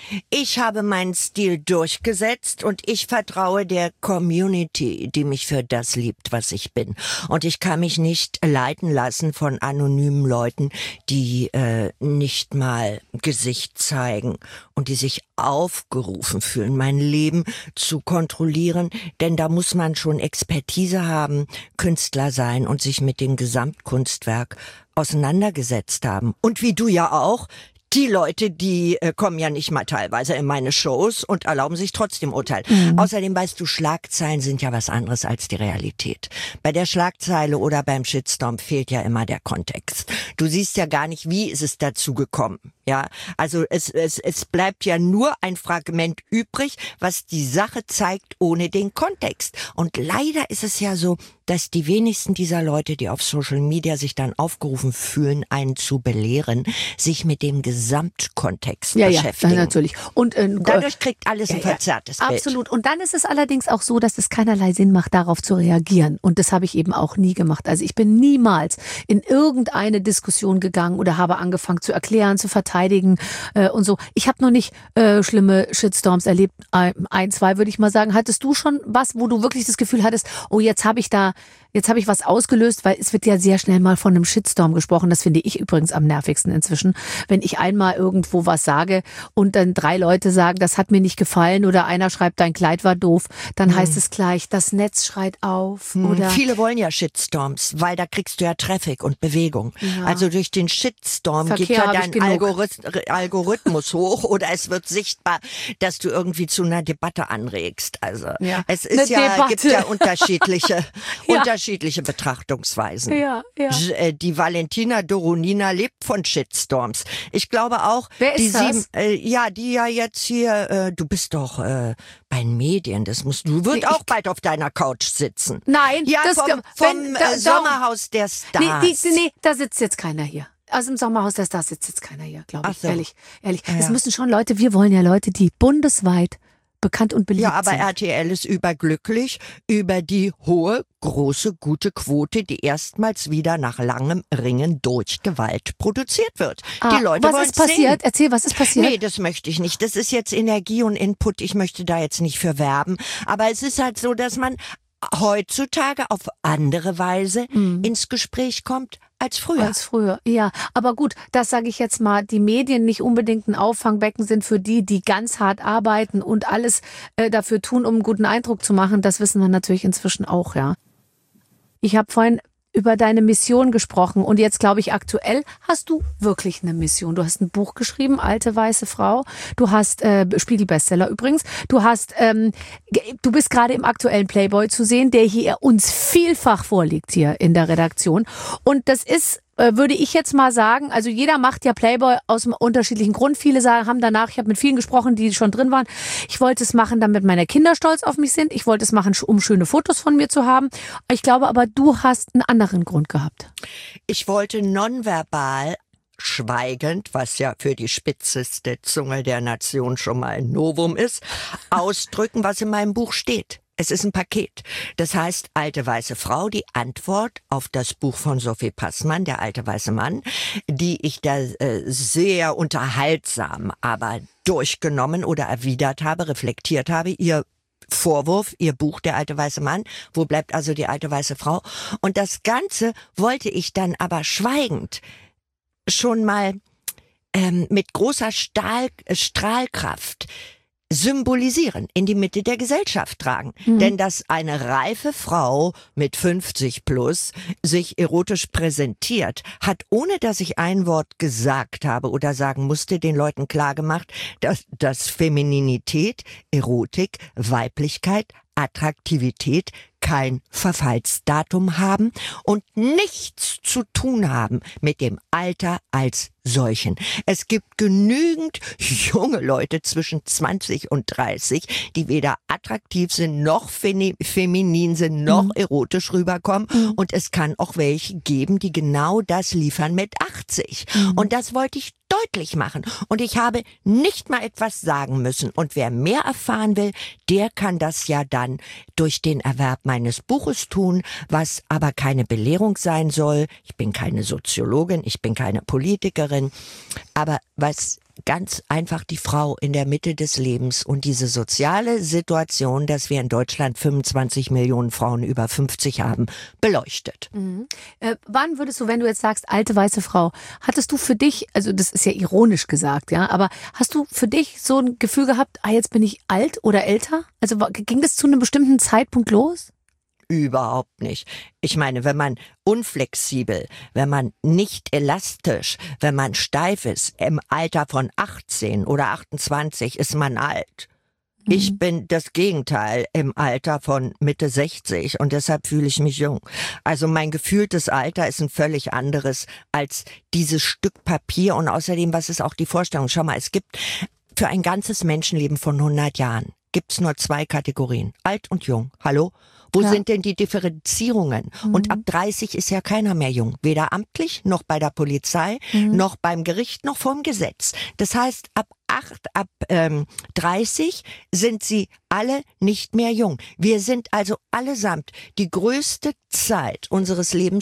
[SPEAKER 4] Ich habe meinen Stil durchgesetzt und ich vertraue der Community, die mich für das liebt, was ich bin. Und ich kann mich nicht leiten lassen von anonymen Leuten, die äh, nicht mal Gesicht zeigen und die sich aufgerufen fühlen, mein Leben zu kontrollieren. Denn da muss man schon Expertise haben, Künstler sein und sich mit dem Gesamtkunstwerk auseinandergesetzt haben. Und wie du ja auch, die Leute, die äh, kommen ja nicht mal teilweise in meine Shows und erlauben sich trotzdem Urteil. Mhm. Außerdem weißt du, Schlagzeilen sind ja was anderes als die Realität. Bei der Schlagzeile oder beim Shitstorm fehlt ja immer der Kontext. Du siehst ja gar nicht, wie ist es dazu gekommen. Ja, also es, es, es bleibt ja nur ein Fragment übrig, was die Sache zeigt ohne den Kontext. Und leider ist es ja so, dass die wenigsten dieser Leute, die auf Social Media sich dann aufgerufen fühlen, einen zu belehren, sich mit dem Gesamtkontext
[SPEAKER 2] ja,
[SPEAKER 4] beschäftigen.
[SPEAKER 2] Ja, natürlich. Und äh,
[SPEAKER 4] dadurch kriegt alles ein
[SPEAKER 2] ja,
[SPEAKER 4] verzerrtes
[SPEAKER 2] ja,
[SPEAKER 4] Bild.
[SPEAKER 2] Absolut. Und dann ist es allerdings auch so, dass es keinerlei Sinn macht, darauf zu reagieren. Und das habe ich eben auch nie gemacht. Also ich bin niemals in irgendeine Diskussion gegangen oder habe angefangen zu erklären, zu verteidigen äh, und so. Ich habe noch nicht äh, schlimme Shitstorms erlebt. Ein, zwei würde ich mal sagen. Hattest du schon was, wo du wirklich das Gefühl hattest, oh, jetzt habe ich da Jetzt habe ich was ausgelöst, weil es wird ja sehr schnell mal von einem Shitstorm gesprochen. Das finde ich übrigens am nervigsten inzwischen. Wenn ich einmal irgendwo was sage und dann drei Leute sagen, das hat mir nicht gefallen oder einer schreibt, dein Kleid war doof, dann hm. heißt es gleich, das Netz schreit auf. Hm. Oder
[SPEAKER 4] viele wollen ja Shitstorms, weil da kriegst du ja Traffic und Bewegung. Ja. Also durch den Shitstorm
[SPEAKER 2] Verkehr
[SPEAKER 4] geht ja dein
[SPEAKER 2] Algorith-
[SPEAKER 4] Algorithmus hoch oder es wird sichtbar, dass du irgendwie zu einer Debatte anregst. Also
[SPEAKER 2] ja.
[SPEAKER 4] es ist
[SPEAKER 2] Eine
[SPEAKER 4] ja,
[SPEAKER 2] Debatte.
[SPEAKER 4] gibt ja unterschiedliche,
[SPEAKER 2] ja.
[SPEAKER 4] unterschiedliche Betrachtungsweisen.
[SPEAKER 2] Ja, ja.
[SPEAKER 4] Die Valentina Doronina lebt von Shitstorms. Ich glaube auch,
[SPEAKER 2] Wer ist
[SPEAKER 4] die
[SPEAKER 2] das?
[SPEAKER 4] sieben, äh, ja, die ja jetzt hier, äh, du bist doch äh, bei den Medien, das musst du, wird
[SPEAKER 2] Nee,
[SPEAKER 4] auch
[SPEAKER 2] ich-
[SPEAKER 4] bald auf deiner Couch sitzen.
[SPEAKER 2] Nein,
[SPEAKER 4] Ja,
[SPEAKER 2] das
[SPEAKER 4] vom, vom
[SPEAKER 2] wenn,
[SPEAKER 4] äh,
[SPEAKER 2] da,
[SPEAKER 4] Sommerhaus der
[SPEAKER 2] Nee,
[SPEAKER 4] Stars.
[SPEAKER 2] die, nee, da sitzt jetzt keiner hier. Aus dem Sommerhaus der Stars sitzt jetzt keiner hier, glaube ich.
[SPEAKER 4] Ach so.
[SPEAKER 2] Ehrlich, ehrlich.
[SPEAKER 4] Ja,
[SPEAKER 2] Es
[SPEAKER 4] ja.
[SPEAKER 2] müssen schon Leute, wir wollen ja Leute, die bundesweit bekannt und beliebt
[SPEAKER 4] Ja, aber
[SPEAKER 2] sind.
[SPEAKER 4] R T L ist überglücklich über die hohe, große, gute Quote, die erstmals wieder nach langem Ringen durch Gewalt produziert wird.
[SPEAKER 2] Ah,
[SPEAKER 4] die Leute
[SPEAKER 2] was
[SPEAKER 4] wollen
[SPEAKER 2] ist passiert? Erzähl, was ist passiert?
[SPEAKER 4] Nee, das möchte ich nicht. Das ist jetzt Energie und Input. Ich möchte da jetzt nicht für werben. Aber es ist halt so, dass man heutzutage auf andere Weise
[SPEAKER 2] Mhm.
[SPEAKER 4] ins Gespräch kommt als früher.
[SPEAKER 2] Als früher, ja. Aber gut, das sage ich jetzt mal, die Medien nicht unbedingt ein Auffangbecken sind für die, die ganz hart arbeiten und alles äh, dafür tun, um einen guten Eindruck zu machen. Das wissen wir natürlich inzwischen auch, ja. Ich habe vorhin über deine Mission gesprochen und jetzt glaube ich aktuell hast du wirklich eine Mission. Du hast ein Buch geschrieben, Alte weiße Frau. Du hast äh, Spiegel-Bestseller übrigens. Du hast, ähm, ge- du bist gerade im aktuellen Playboy zu sehen, der hier uns vielfach vorliegt hier in der Redaktion. Und das ist, äh, würde ich jetzt mal sagen, also jeder macht ja Playboy aus einem unterschiedlichen Grund. Viele sagen, haben danach, ich habe mit vielen gesprochen, die schon drin waren. Ich wollte es machen, damit meine Kinder stolz auf mich sind. Ich wollte es machen, um schöne Fotos von mir zu haben. Ich glaube aber, du hast einen anderen Grund gehabt.
[SPEAKER 4] Ich wollte nonverbal schweigend, was ja für die spitzeste Zunge der Nation schon mal ein Novum ist, ausdrücken, was in meinem Buch steht. Es ist ein Paket. Das heißt, Alte weiße Frau, die Antwort auf das Buch von Sophie Passmann, Der alte weiße Mann, die ich da äh, sehr unterhaltsam, aber durchgenommen oder erwidert habe, reflektiert habe. Ihr Vorwurf, ihr Buch, Der alte weiße Mann, wo bleibt also die alte weiße Frau? Und das Ganze wollte ich dann aber schweigend schon mal ähm, mit großer Stahl, äh, Strahlkraft symbolisieren, in die Mitte der Gesellschaft tragen. Mhm. Denn dass eine reife Frau mit fünfzig plus sich erotisch präsentiert, hat, ohne dass ich ein Wort gesagt habe oder sagen musste, den Leuten klargemacht, dass, dass Femininität, Erotik, Weiblichkeit, Attraktivität kein Verfallsdatum haben und nichts zu tun haben mit dem Alter als solchen. Es gibt genügend junge Leute zwischen zwanzig und dreißig, die weder attraktiv sind, noch feminin sind, noch mhm. erotisch rüberkommen. Mhm. Und es kann auch welche geben, die genau das liefern mit achtzig. Mhm. Und das wollte ich deutlich machen. Und ich habe nicht mal etwas sagen müssen. Und wer mehr erfahren will, der kann das ja dann durch den Erwerb meines Buches tun, was aber keine Belehrung sein soll. Ich bin keine Soziologin, ich bin keine Politikerin, aber was ganz einfach die Frau in der Mitte des Lebens und diese soziale Situation, dass wir in Deutschland fünfundzwanzig Millionen Frauen über fünfzig haben, beleuchtet.
[SPEAKER 2] Mhm. Äh, wann würdest du, wenn du jetzt sagst, alte weiße Frau, hattest du für dich, also das ist ja ironisch gesagt, ja, aber hast du für dich so ein Gefühl gehabt, ah, jetzt bin ich alt oder älter? Also ging das zu einem bestimmten Zeitpunkt los?
[SPEAKER 4] Überhaupt nicht. Ich meine, wenn man unflexibel, wenn man nicht elastisch, wenn man steif ist, im Alter von achtzehn oder achtundzwanzig ist man alt. Mhm. Ich bin das Gegenteil im Alter von Mitte sechzig und deshalb fühle ich mich jung. Also mein gefühltes Alter ist ein völlig anderes als dieses Stück Papier und außerdem, was ist auch die Vorstellung? Schau mal, es gibt für ein ganzes Menschenleben von hundert Jahren gibt's nur zwei Kategorien, alt und jung. Hallo? Wo ja. sind denn die Differenzierungen? Mhm. Und ab dreißig ist ja keiner mehr jung. Weder amtlich, noch bei der Polizei, mhm. noch beim Gericht, noch vom Gesetz. Das heißt, ab acht, ab ähm, dreißig sind sie alle nicht mehr jung. Wir sind also allesamt die größte Zeit unseres Lebens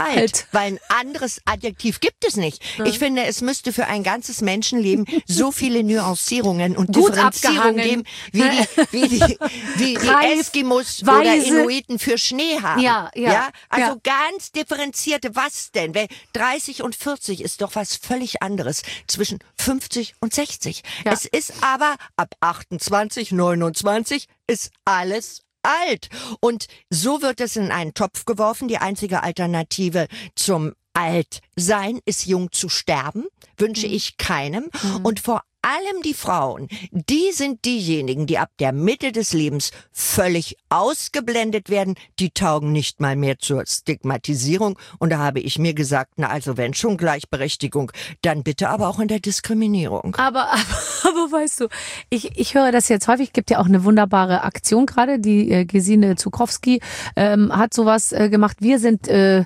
[SPEAKER 4] alt,
[SPEAKER 2] Alt.
[SPEAKER 4] weil ein anderes Adjektiv gibt es nicht. Ich finde, es müsste für ein ganzes Menschenleben so viele Nuancierungen und
[SPEAKER 2] Gut
[SPEAKER 4] Differenzierungen
[SPEAKER 2] abgehangen.
[SPEAKER 4] geben, wie die, wie die, wie die
[SPEAKER 2] Reif,
[SPEAKER 4] Eskimos
[SPEAKER 2] weise.
[SPEAKER 4] oder Inuiten für Schnee haben.
[SPEAKER 2] Ja, ja,
[SPEAKER 4] Also
[SPEAKER 2] ja.
[SPEAKER 4] ganz differenzierte, was denn? Weil dreißig und vierzig ist doch was völlig anderes zwischen fünfzig und sechzig.
[SPEAKER 2] Ja.
[SPEAKER 4] Es ist aber ab achtundzwanzig, neunundzwanzig ist alles alt. Und so wird es in einen Topf geworfen. Die einzige Alternative zum Altsein ist jung zu sterben. Wünsche ich keinem.
[SPEAKER 2] Mhm.
[SPEAKER 4] Und vor allem die Frauen, die sind diejenigen, die ab der Mitte des Lebens völlig ausgeblendet werden. Die taugen nicht mal mehr zur Stigmatisierung. Und da habe ich mir gesagt, na also wenn schon Gleichberechtigung, dann bitte aber auch in der Diskriminierung.
[SPEAKER 2] Aber, aber, aber weißt du, ich, ich höre das jetzt häufig, gibt ja auch eine wunderbare Aktion gerade, die äh, Gesine Zuckowski ähm, hat sowas äh, gemacht. Wir sind äh,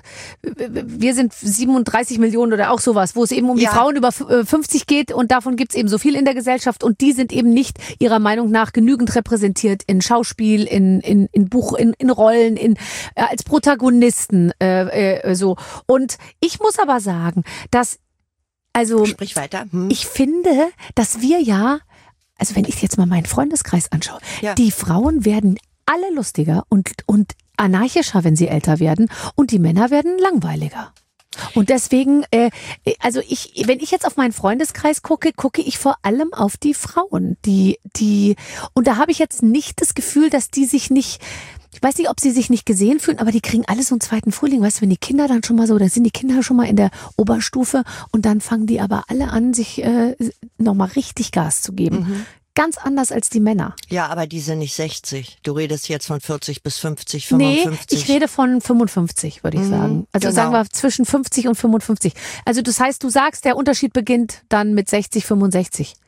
[SPEAKER 2] wir sind siebenunddreißig Millionen oder auch sowas, wo es eben um
[SPEAKER 4] Ja.
[SPEAKER 2] die Frauen über äh, fünfzig geht und davon gibt es eben so viel in der Gesellschaft und die sind eben nicht ihrer Meinung nach genügend repräsentiert in Schauspiel, in, in, in Buch, in, in Rollen, in, äh, als Protagonisten äh, äh, so. Und ich muss aber sagen, dass also
[SPEAKER 4] Sprich weiter. Hm.
[SPEAKER 2] ich finde, dass wir ja, also wenn ich jetzt mal meinen Freundeskreis anschaue,
[SPEAKER 4] Ja.
[SPEAKER 2] die Frauen werden alle lustiger und, und anarchischer, wenn sie älter werden und die Männer werden langweiliger. Und deswegen, äh, also ich, wenn ich jetzt auf meinen Freundeskreis gucke, gucke ich vor allem auf die Frauen, die, die, und da habe ich jetzt nicht das Gefühl, dass die sich nicht, ich weiß nicht, ob sie sich nicht gesehen fühlen, aber die kriegen alles so einen zweiten Frühling. Weißt du, wenn die Kinder dann schon mal so, dann sind die Kinder schon mal in der Oberstufe und dann fangen die aber alle an, sich äh, nochmal richtig Gas zu geben.
[SPEAKER 4] Mhm.
[SPEAKER 2] Ganz anders als die Männer.
[SPEAKER 4] Ja, aber die sind nicht sechzig. Du redest jetzt von vierzig bis fünfzig,
[SPEAKER 2] Nee,
[SPEAKER 4] fünfundfünfzig.
[SPEAKER 2] ich rede von fünfundfünfzig, würde ich
[SPEAKER 4] Mhm,
[SPEAKER 2] sagen. Also
[SPEAKER 4] genau.
[SPEAKER 2] sagen wir zwischen fünfzig und fünfundfünfzig. Also das heißt, du sagst, der Unterschied beginnt dann mit sechzig, fünfundsechzig.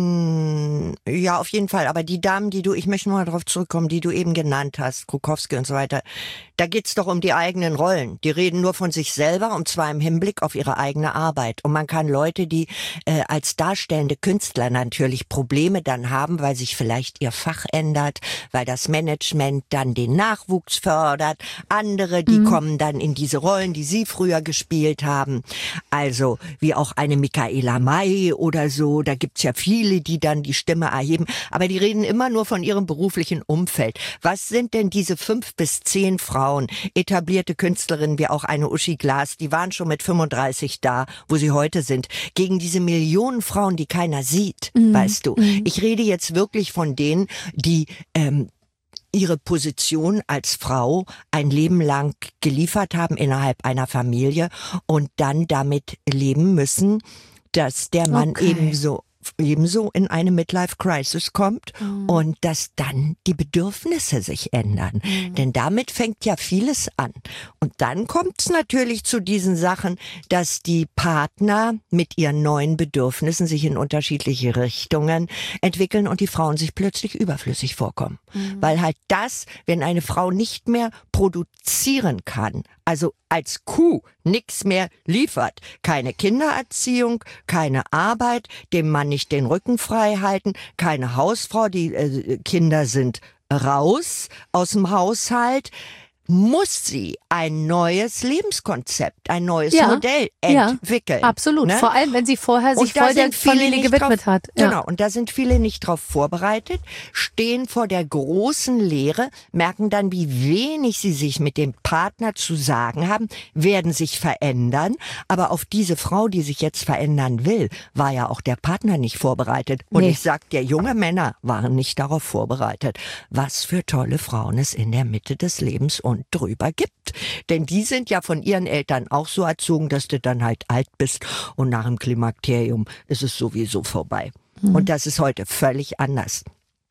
[SPEAKER 4] Mm, ja, auf jeden Fall. Aber die Damen, die du, ich möchte nur mal darauf zurückkommen, die du eben genannt hast, Krukowski und so weiter, da geht's doch um die eigenen Rollen. Die reden nur von sich selber und zwar im Hinblick auf ihre eigene Arbeit. Und man kann Leute, die äh, als darstellende Künstler natürlich Probleme dann haben, weil sich vielleicht ihr Fach ändert, weil das Management dann den Nachwuchs fördert. Andere, die mhm. kommen dann in diese Rollen, die sie früher gespielt haben. Also wie auch eine Michaela May oder so. Da gibt's ja viele, die dann die Stimme erheben. Aber die reden immer nur von ihrem beruflichen Umfeld. Was sind denn diese fünf bis zehn Frauen, etablierte Künstlerinnen wie auch eine Uschi Glas, die waren schon mit fünfunddreißig da, wo sie heute sind, gegen diese Millionen Frauen, die keiner sieht, mhm. weißt du. Mhm. Ich rede jetzt wirklich von denen, die ähm, ihre Position als Frau ein Leben lang geliefert haben innerhalb einer Familie und dann damit leben müssen, dass der Mann
[SPEAKER 2] okay.
[SPEAKER 4] ebenso ebenso in eine Midlife-Crisis kommt
[SPEAKER 2] mhm.
[SPEAKER 4] und dass dann die Bedürfnisse sich ändern. Mhm. Denn damit fängt ja vieles an. Und dann kommt es natürlich zu diesen Sachen, dass die Partner mit ihren neuen Bedürfnissen sich in unterschiedliche Richtungen entwickeln und die Frauen sich plötzlich überflüssig vorkommen. Mhm. Weil halt das, wenn eine Frau nicht mehr produzieren kann, also als Kuh nichts mehr liefert, keine Kindererziehung, keine Arbeit, dem Mann nicht den Rücken frei halten, keine Hausfrau, die äh, Kinder sind raus aus dem Haushalt, muss sie ein neues Lebenskonzept, ein neues
[SPEAKER 2] ja,
[SPEAKER 4] Modell entwickeln.
[SPEAKER 2] Ja, absolut.
[SPEAKER 4] Ne?
[SPEAKER 2] Vor allem, wenn sie vorher sich voll der Familie gewidmet
[SPEAKER 4] drauf,
[SPEAKER 2] hat. Ja.
[SPEAKER 4] Genau, und da sind viele nicht drauf vorbereitet, stehen vor der großen Leere, merken dann, wie wenig sie sich mit dem Partner zu sagen haben, werden sich verändern. Aber auf diese Frau, die sich jetzt verändern will, war ja auch der Partner nicht vorbereitet. Und
[SPEAKER 2] Nee.
[SPEAKER 4] ich sag dir, junge Männer waren nicht darauf vorbereitet. Was für tolle Frauen es in der Mitte des Lebens und drüber gibt. Denn die sind ja von ihren Eltern auch so erzogen, dass du dann halt alt bist und nach dem Klimakterium ist es sowieso vorbei. Mhm. Und das ist heute völlig anders.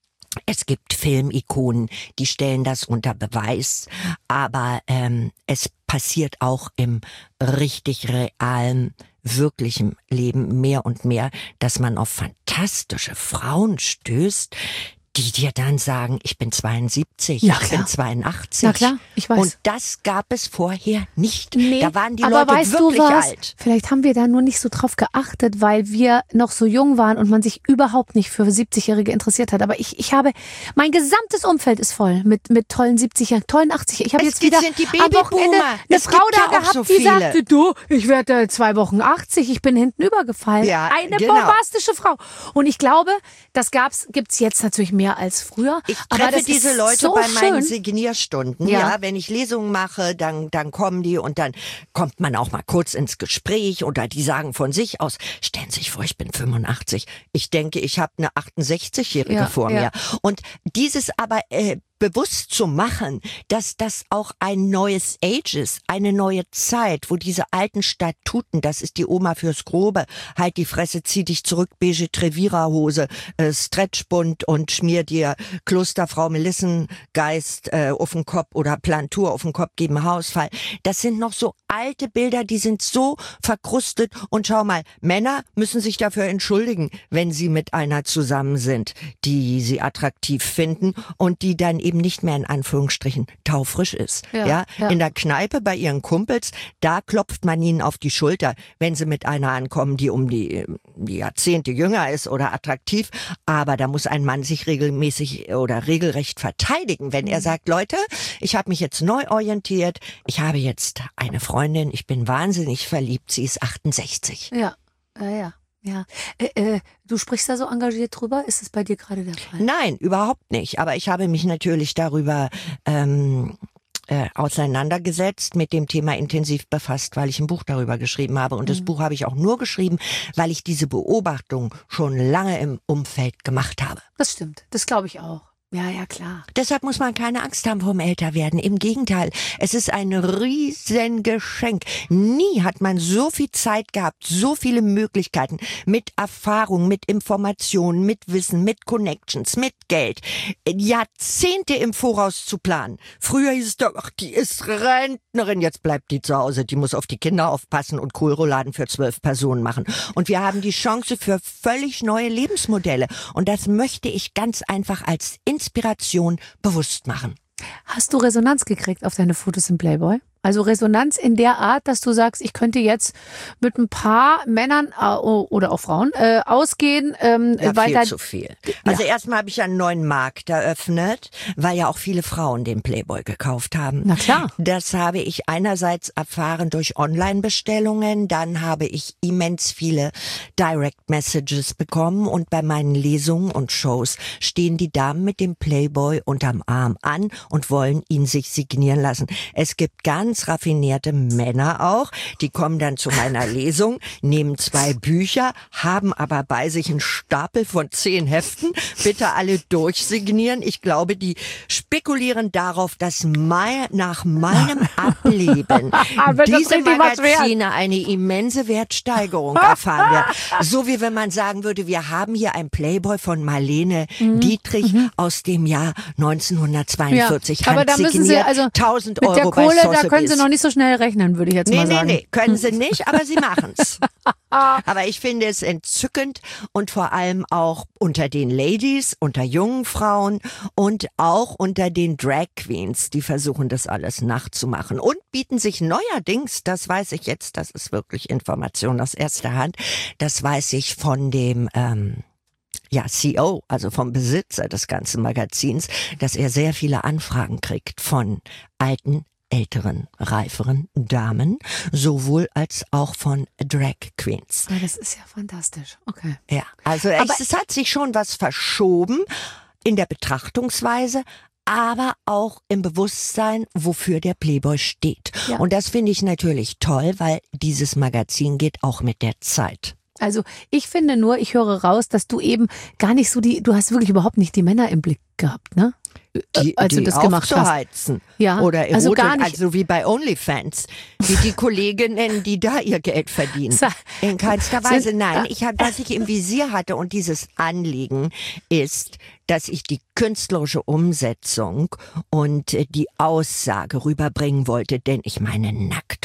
[SPEAKER 4] Es gibt Filmikonen, die stellen das unter Beweis, aber ähm, es passiert auch im richtig realen, wirklichen Leben mehr und mehr, dass man auf fantastische Frauen stößt, die dir dann sagen, ich bin zweiundsiebzig,
[SPEAKER 2] Ja,
[SPEAKER 4] ich
[SPEAKER 2] klar.
[SPEAKER 4] bin zweiundachtzig.
[SPEAKER 2] Na klar, ich weiß.
[SPEAKER 4] Und das gab es vorher nicht.
[SPEAKER 2] Nee,
[SPEAKER 4] da waren die
[SPEAKER 2] aber
[SPEAKER 4] Leute
[SPEAKER 2] weißt
[SPEAKER 4] wirklich
[SPEAKER 2] du was?
[SPEAKER 4] alt.
[SPEAKER 2] Vielleicht haben wir da nur nicht so drauf geachtet, weil wir noch so jung waren und man sich überhaupt nicht für siebzigjährige interessiert hat. Aber ich, ich habe, mein gesamtes Umfeld ist voll mit, mit tollen siebzigjährigen, tollen achtzig. Ich habe
[SPEAKER 4] Es
[SPEAKER 2] jetzt
[SPEAKER 4] gibt-
[SPEAKER 2] wieder
[SPEAKER 4] sind die
[SPEAKER 2] am Wochenende
[SPEAKER 4] Babyboomer.
[SPEAKER 2] eine
[SPEAKER 4] Es
[SPEAKER 2] Frau
[SPEAKER 4] gibt
[SPEAKER 2] da
[SPEAKER 4] ja auch
[SPEAKER 2] gehabt,
[SPEAKER 4] so
[SPEAKER 2] die
[SPEAKER 4] viele.
[SPEAKER 2] sagte, du, ich werde äh, zwei Wochen achtzig, ich bin hinten übergefallen.
[SPEAKER 4] Ja,
[SPEAKER 2] Eine
[SPEAKER 4] genau.
[SPEAKER 2] bombastische Frau. Und ich glaube, das gab's, gibt's jetzt natürlich mehr als früher.
[SPEAKER 4] Ich
[SPEAKER 2] aber
[SPEAKER 4] treffe
[SPEAKER 2] das
[SPEAKER 4] diese
[SPEAKER 2] ist
[SPEAKER 4] Leute
[SPEAKER 2] so
[SPEAKER 4] bei meinen
[SPEAKER 2] schön.
[SPEAKER 4] Signierstunden.
[SPEAKER 2] Ja.
[SPEAKER 4] Ja. wenn ich Lesungen mache, dann, dann kommen die und dann kommt man auch mal kurz ins Gespräch oder die sagen von sich aus, stellen Sie sich vor, ich bin fünfundachtzig. Ich denke, ich habe eine achtundsechzigjährige
[SPEAKER 2] Ja,
[SPEAKER 4] vor
[SPEAKER 2] ja.
[SPEAKER 4] mir. Und dieses aber äh, bewusst zu machen, dass das auch ein neues Age ist, eine neue Zeit, wo diese alten Statuten, das ist die Oma fürs Grobe, halt die Fresse, zieh dich zurück, beige Trevira-Hose, äh, Stretchbund und schmier dir Klosterfrau Melissengeist äh, auf den Kopf oder Plantur auf den Kopf, geben Hausfall. Das sind noch so alte Bilder, die sind so verkrustet und schau mal, Männer müssen sich dafür entschuldigen, wenn sie mit einer zusammen sind, die sie attraktiv finden und die dann eben nicht mehr in Anführungsstrichen taufrisch ist.
[SPEAKER 2] Ja,
[SPEAKER 4] Ja,
[SPEAKER 2] ja.
[SPEAKER 4] in der Kneipe bei ihren Kumpels, da klopft man ihnen auf die Schulter, wenn sie mit einer ankommen, die um die, die Jahrzehnte jünger ist oder attraktiv. Aber da muss ein Mann sich regelmäßig oder regelrecht verteidigen, wenn er sagt, Leute, ich habe mich jetzt neu orientiert, ich habe jetzt eine Freundin, ich bin wahnsinnig verliebt, sie ist achtundsechzig.
[SPEAKER 2] Ja, ja, ja. ja. Äh, äh, du sprichst da so engagiert drüber? Ist es bei dir gerade der Fall?
[SPEAKER 4] Nein, überhaupt nicht. Aber ich habe mich natürlich darüber ähm, äh, auseinandergesetzt, mit dem Thema intensiv befasst, weil ich ein Buch darüber geschrieben habe. Und das Buch habe ich auch nur geschrieben, weil ich diese Beobachtung schon lange im Umfeld gemacht habe.
[SPEAKER 2] Das stimmt. Das glaube ich auch. Ja, ja, klar.
[SPEAKER 4] Deshalb muss man keine Angst haben vom Älterwerden. Im Gegenteil, es ist ein Riesengeschenk. Nie hat man so viel Zeit gehabt, so viele Möglichkeiten mit Erfahrung, mit Informationen, mit Wissen, mit Connections, mit Geld. Jahrzehnte im Voraus zu planen. Früher hieß es doch, ach, die ist Rentnerin, jetzt bleibt die zu Hause, die muss auf die Kinder aufpassen und Kohlrouladen für zwölf Personen machen. Und wir haben die Chance für völlig neue Lebensmodelle. Und das möchte ich ganz einfach als Inspiration bewusst machen.
[SPEAKER 2] Hast du Resonanz gekriegt auf deine Fotos im Playboy? Also Resonanz in der Art, dass du sagst, ich könnte jetzt mit ein paar Männern äh, oder auch Frauen äh, ausgehen, ähm,
[SPEAKER 4] Ja,
[SPEAKER 2] weil
[SPEAKER 4] viel
[SPEAKER 2] da
[SPEAKER 4] zu viel. Also erstmal habe ich ja einen neuen Markt eröffnet, weil ja auch viele Frauen den Playboy gekauft haben.
[SPEAKER 2] Na klar.
[SPEAKER 4] Das habe ich einerseits erfahren durch Online-Bestellungen, dann habe ich immens viele Direct Messages bekommen und bei meinen Lesungen und Shows stehen die Damen mit dem Playboy unterm Arm an und wollen ihn sich signieren lassen. Es gibt ganz raffinierte Männer auch, die kommen dann zu meiner Lesung, nehmen zwei Bücher, haben aber bei sich einen Stapel von zehn Heften, bitte alle durchsignieren. Ich glaube, die spekulieren darauf, dass mein, nach meinem Ableben
[SPEAKER 2] Wird das
[SPEAKER 4] diese
[SPEAKER 2] richtig was wert?
[SPEAKER 4] Magazine eine immense Wertsteigerung erfahren werden. So wie wenn man sagen würde, wir haben hier ein Playboy von Marlene
[SPEAKER 2] Mhm.
[SPEAKER 4] Dietrich aus dem Jahr neunzehnhundertzweiundvierzig.
[SPEAKER 2] aber da müssen sie, also
[SPEAKER 4] tausend
[SPEAKER 2] mit
[SPEAKER 4] Euro
[SPEAKER 2] der Kohle,
[SPEAKER 4] bei
[SPEAKER 2] da können sie
[SPEAKER 4] Sotheby's.
[SPEAKER 2] noch nicht so schnell rechnen, würde ich jetzt
[SPEAKER 4] Nee,
[SPEAKER 2] mal
[SPEAKER 4] nee,
[SPEAKER 2] sagen.
[SPEAKER 4] nee, können sie nicht, aber sie machen's. Aber ich finde es entzückend und vor allem auch unter den Ladies, unter jungen Frauen und auch unter den Drag Queens, die versuchen das alles nachzumachen und bieten sich neuerdings, das weiß ich jetzt, das ist wirklich Information aus erster Hand, das weiß ich von dem ähm, ja, C E O, also vom Besitzer des ganzen Magazins, dass er sehr viele Anfragen kriegt von alten, älteren, reiferen Damen, sowohl als auch von Drag Queens.
[SPEAKER 2] Ja, das ist ja fantastisch. Okay.
[SPEAKER 4] Ja, also
[SPEAKER 2] Aber-
[SPEAKER 4] es, es hat sich schon was verschoben in der Betrachtungsweise, aber auch im Bewusstsein, wofür der Playboy steht.
[SPEAKER 2] Ja.
[SPEAKER 4] Und das finde ich natürlich toll, weil dieses Magazin geht auch mit der Zeit.
[SPEAKER 2] Also ich finde nur, ich höre raus, dass du eben gar nicht so die, du hast wirklich überhaupt nicht die Männer im Blick gehabt, ne?
[SPEAKER 4] Die,
[SPEAKER 2] als du
[SPEAKER 4] die
[SPEAKER 2] das gemacht hast.
[SPEAKER 4] aufzuheizen.
[SPEAKER 2] Ja,
[SPEAKER 4] Oder Erotik,
[SPEAKER 2] also gar nicht-
[SPEAKER 4] also wie bei OnlyFans, wie die Kolleginnen, die da ihr Geld verdienen.
[SPEAKER 2] Sa-
[SPEAKER 4] In keinster Weise,
[SPEAKER 2] Sind-
[SPEAKER 4] nein. Ich hab, was ich im Visier hatte und dieses Anliegen ist, dass ich die künstlerische Umsetzung und äh, die Aussage rüberbringen wollte, denn ich meine, nackt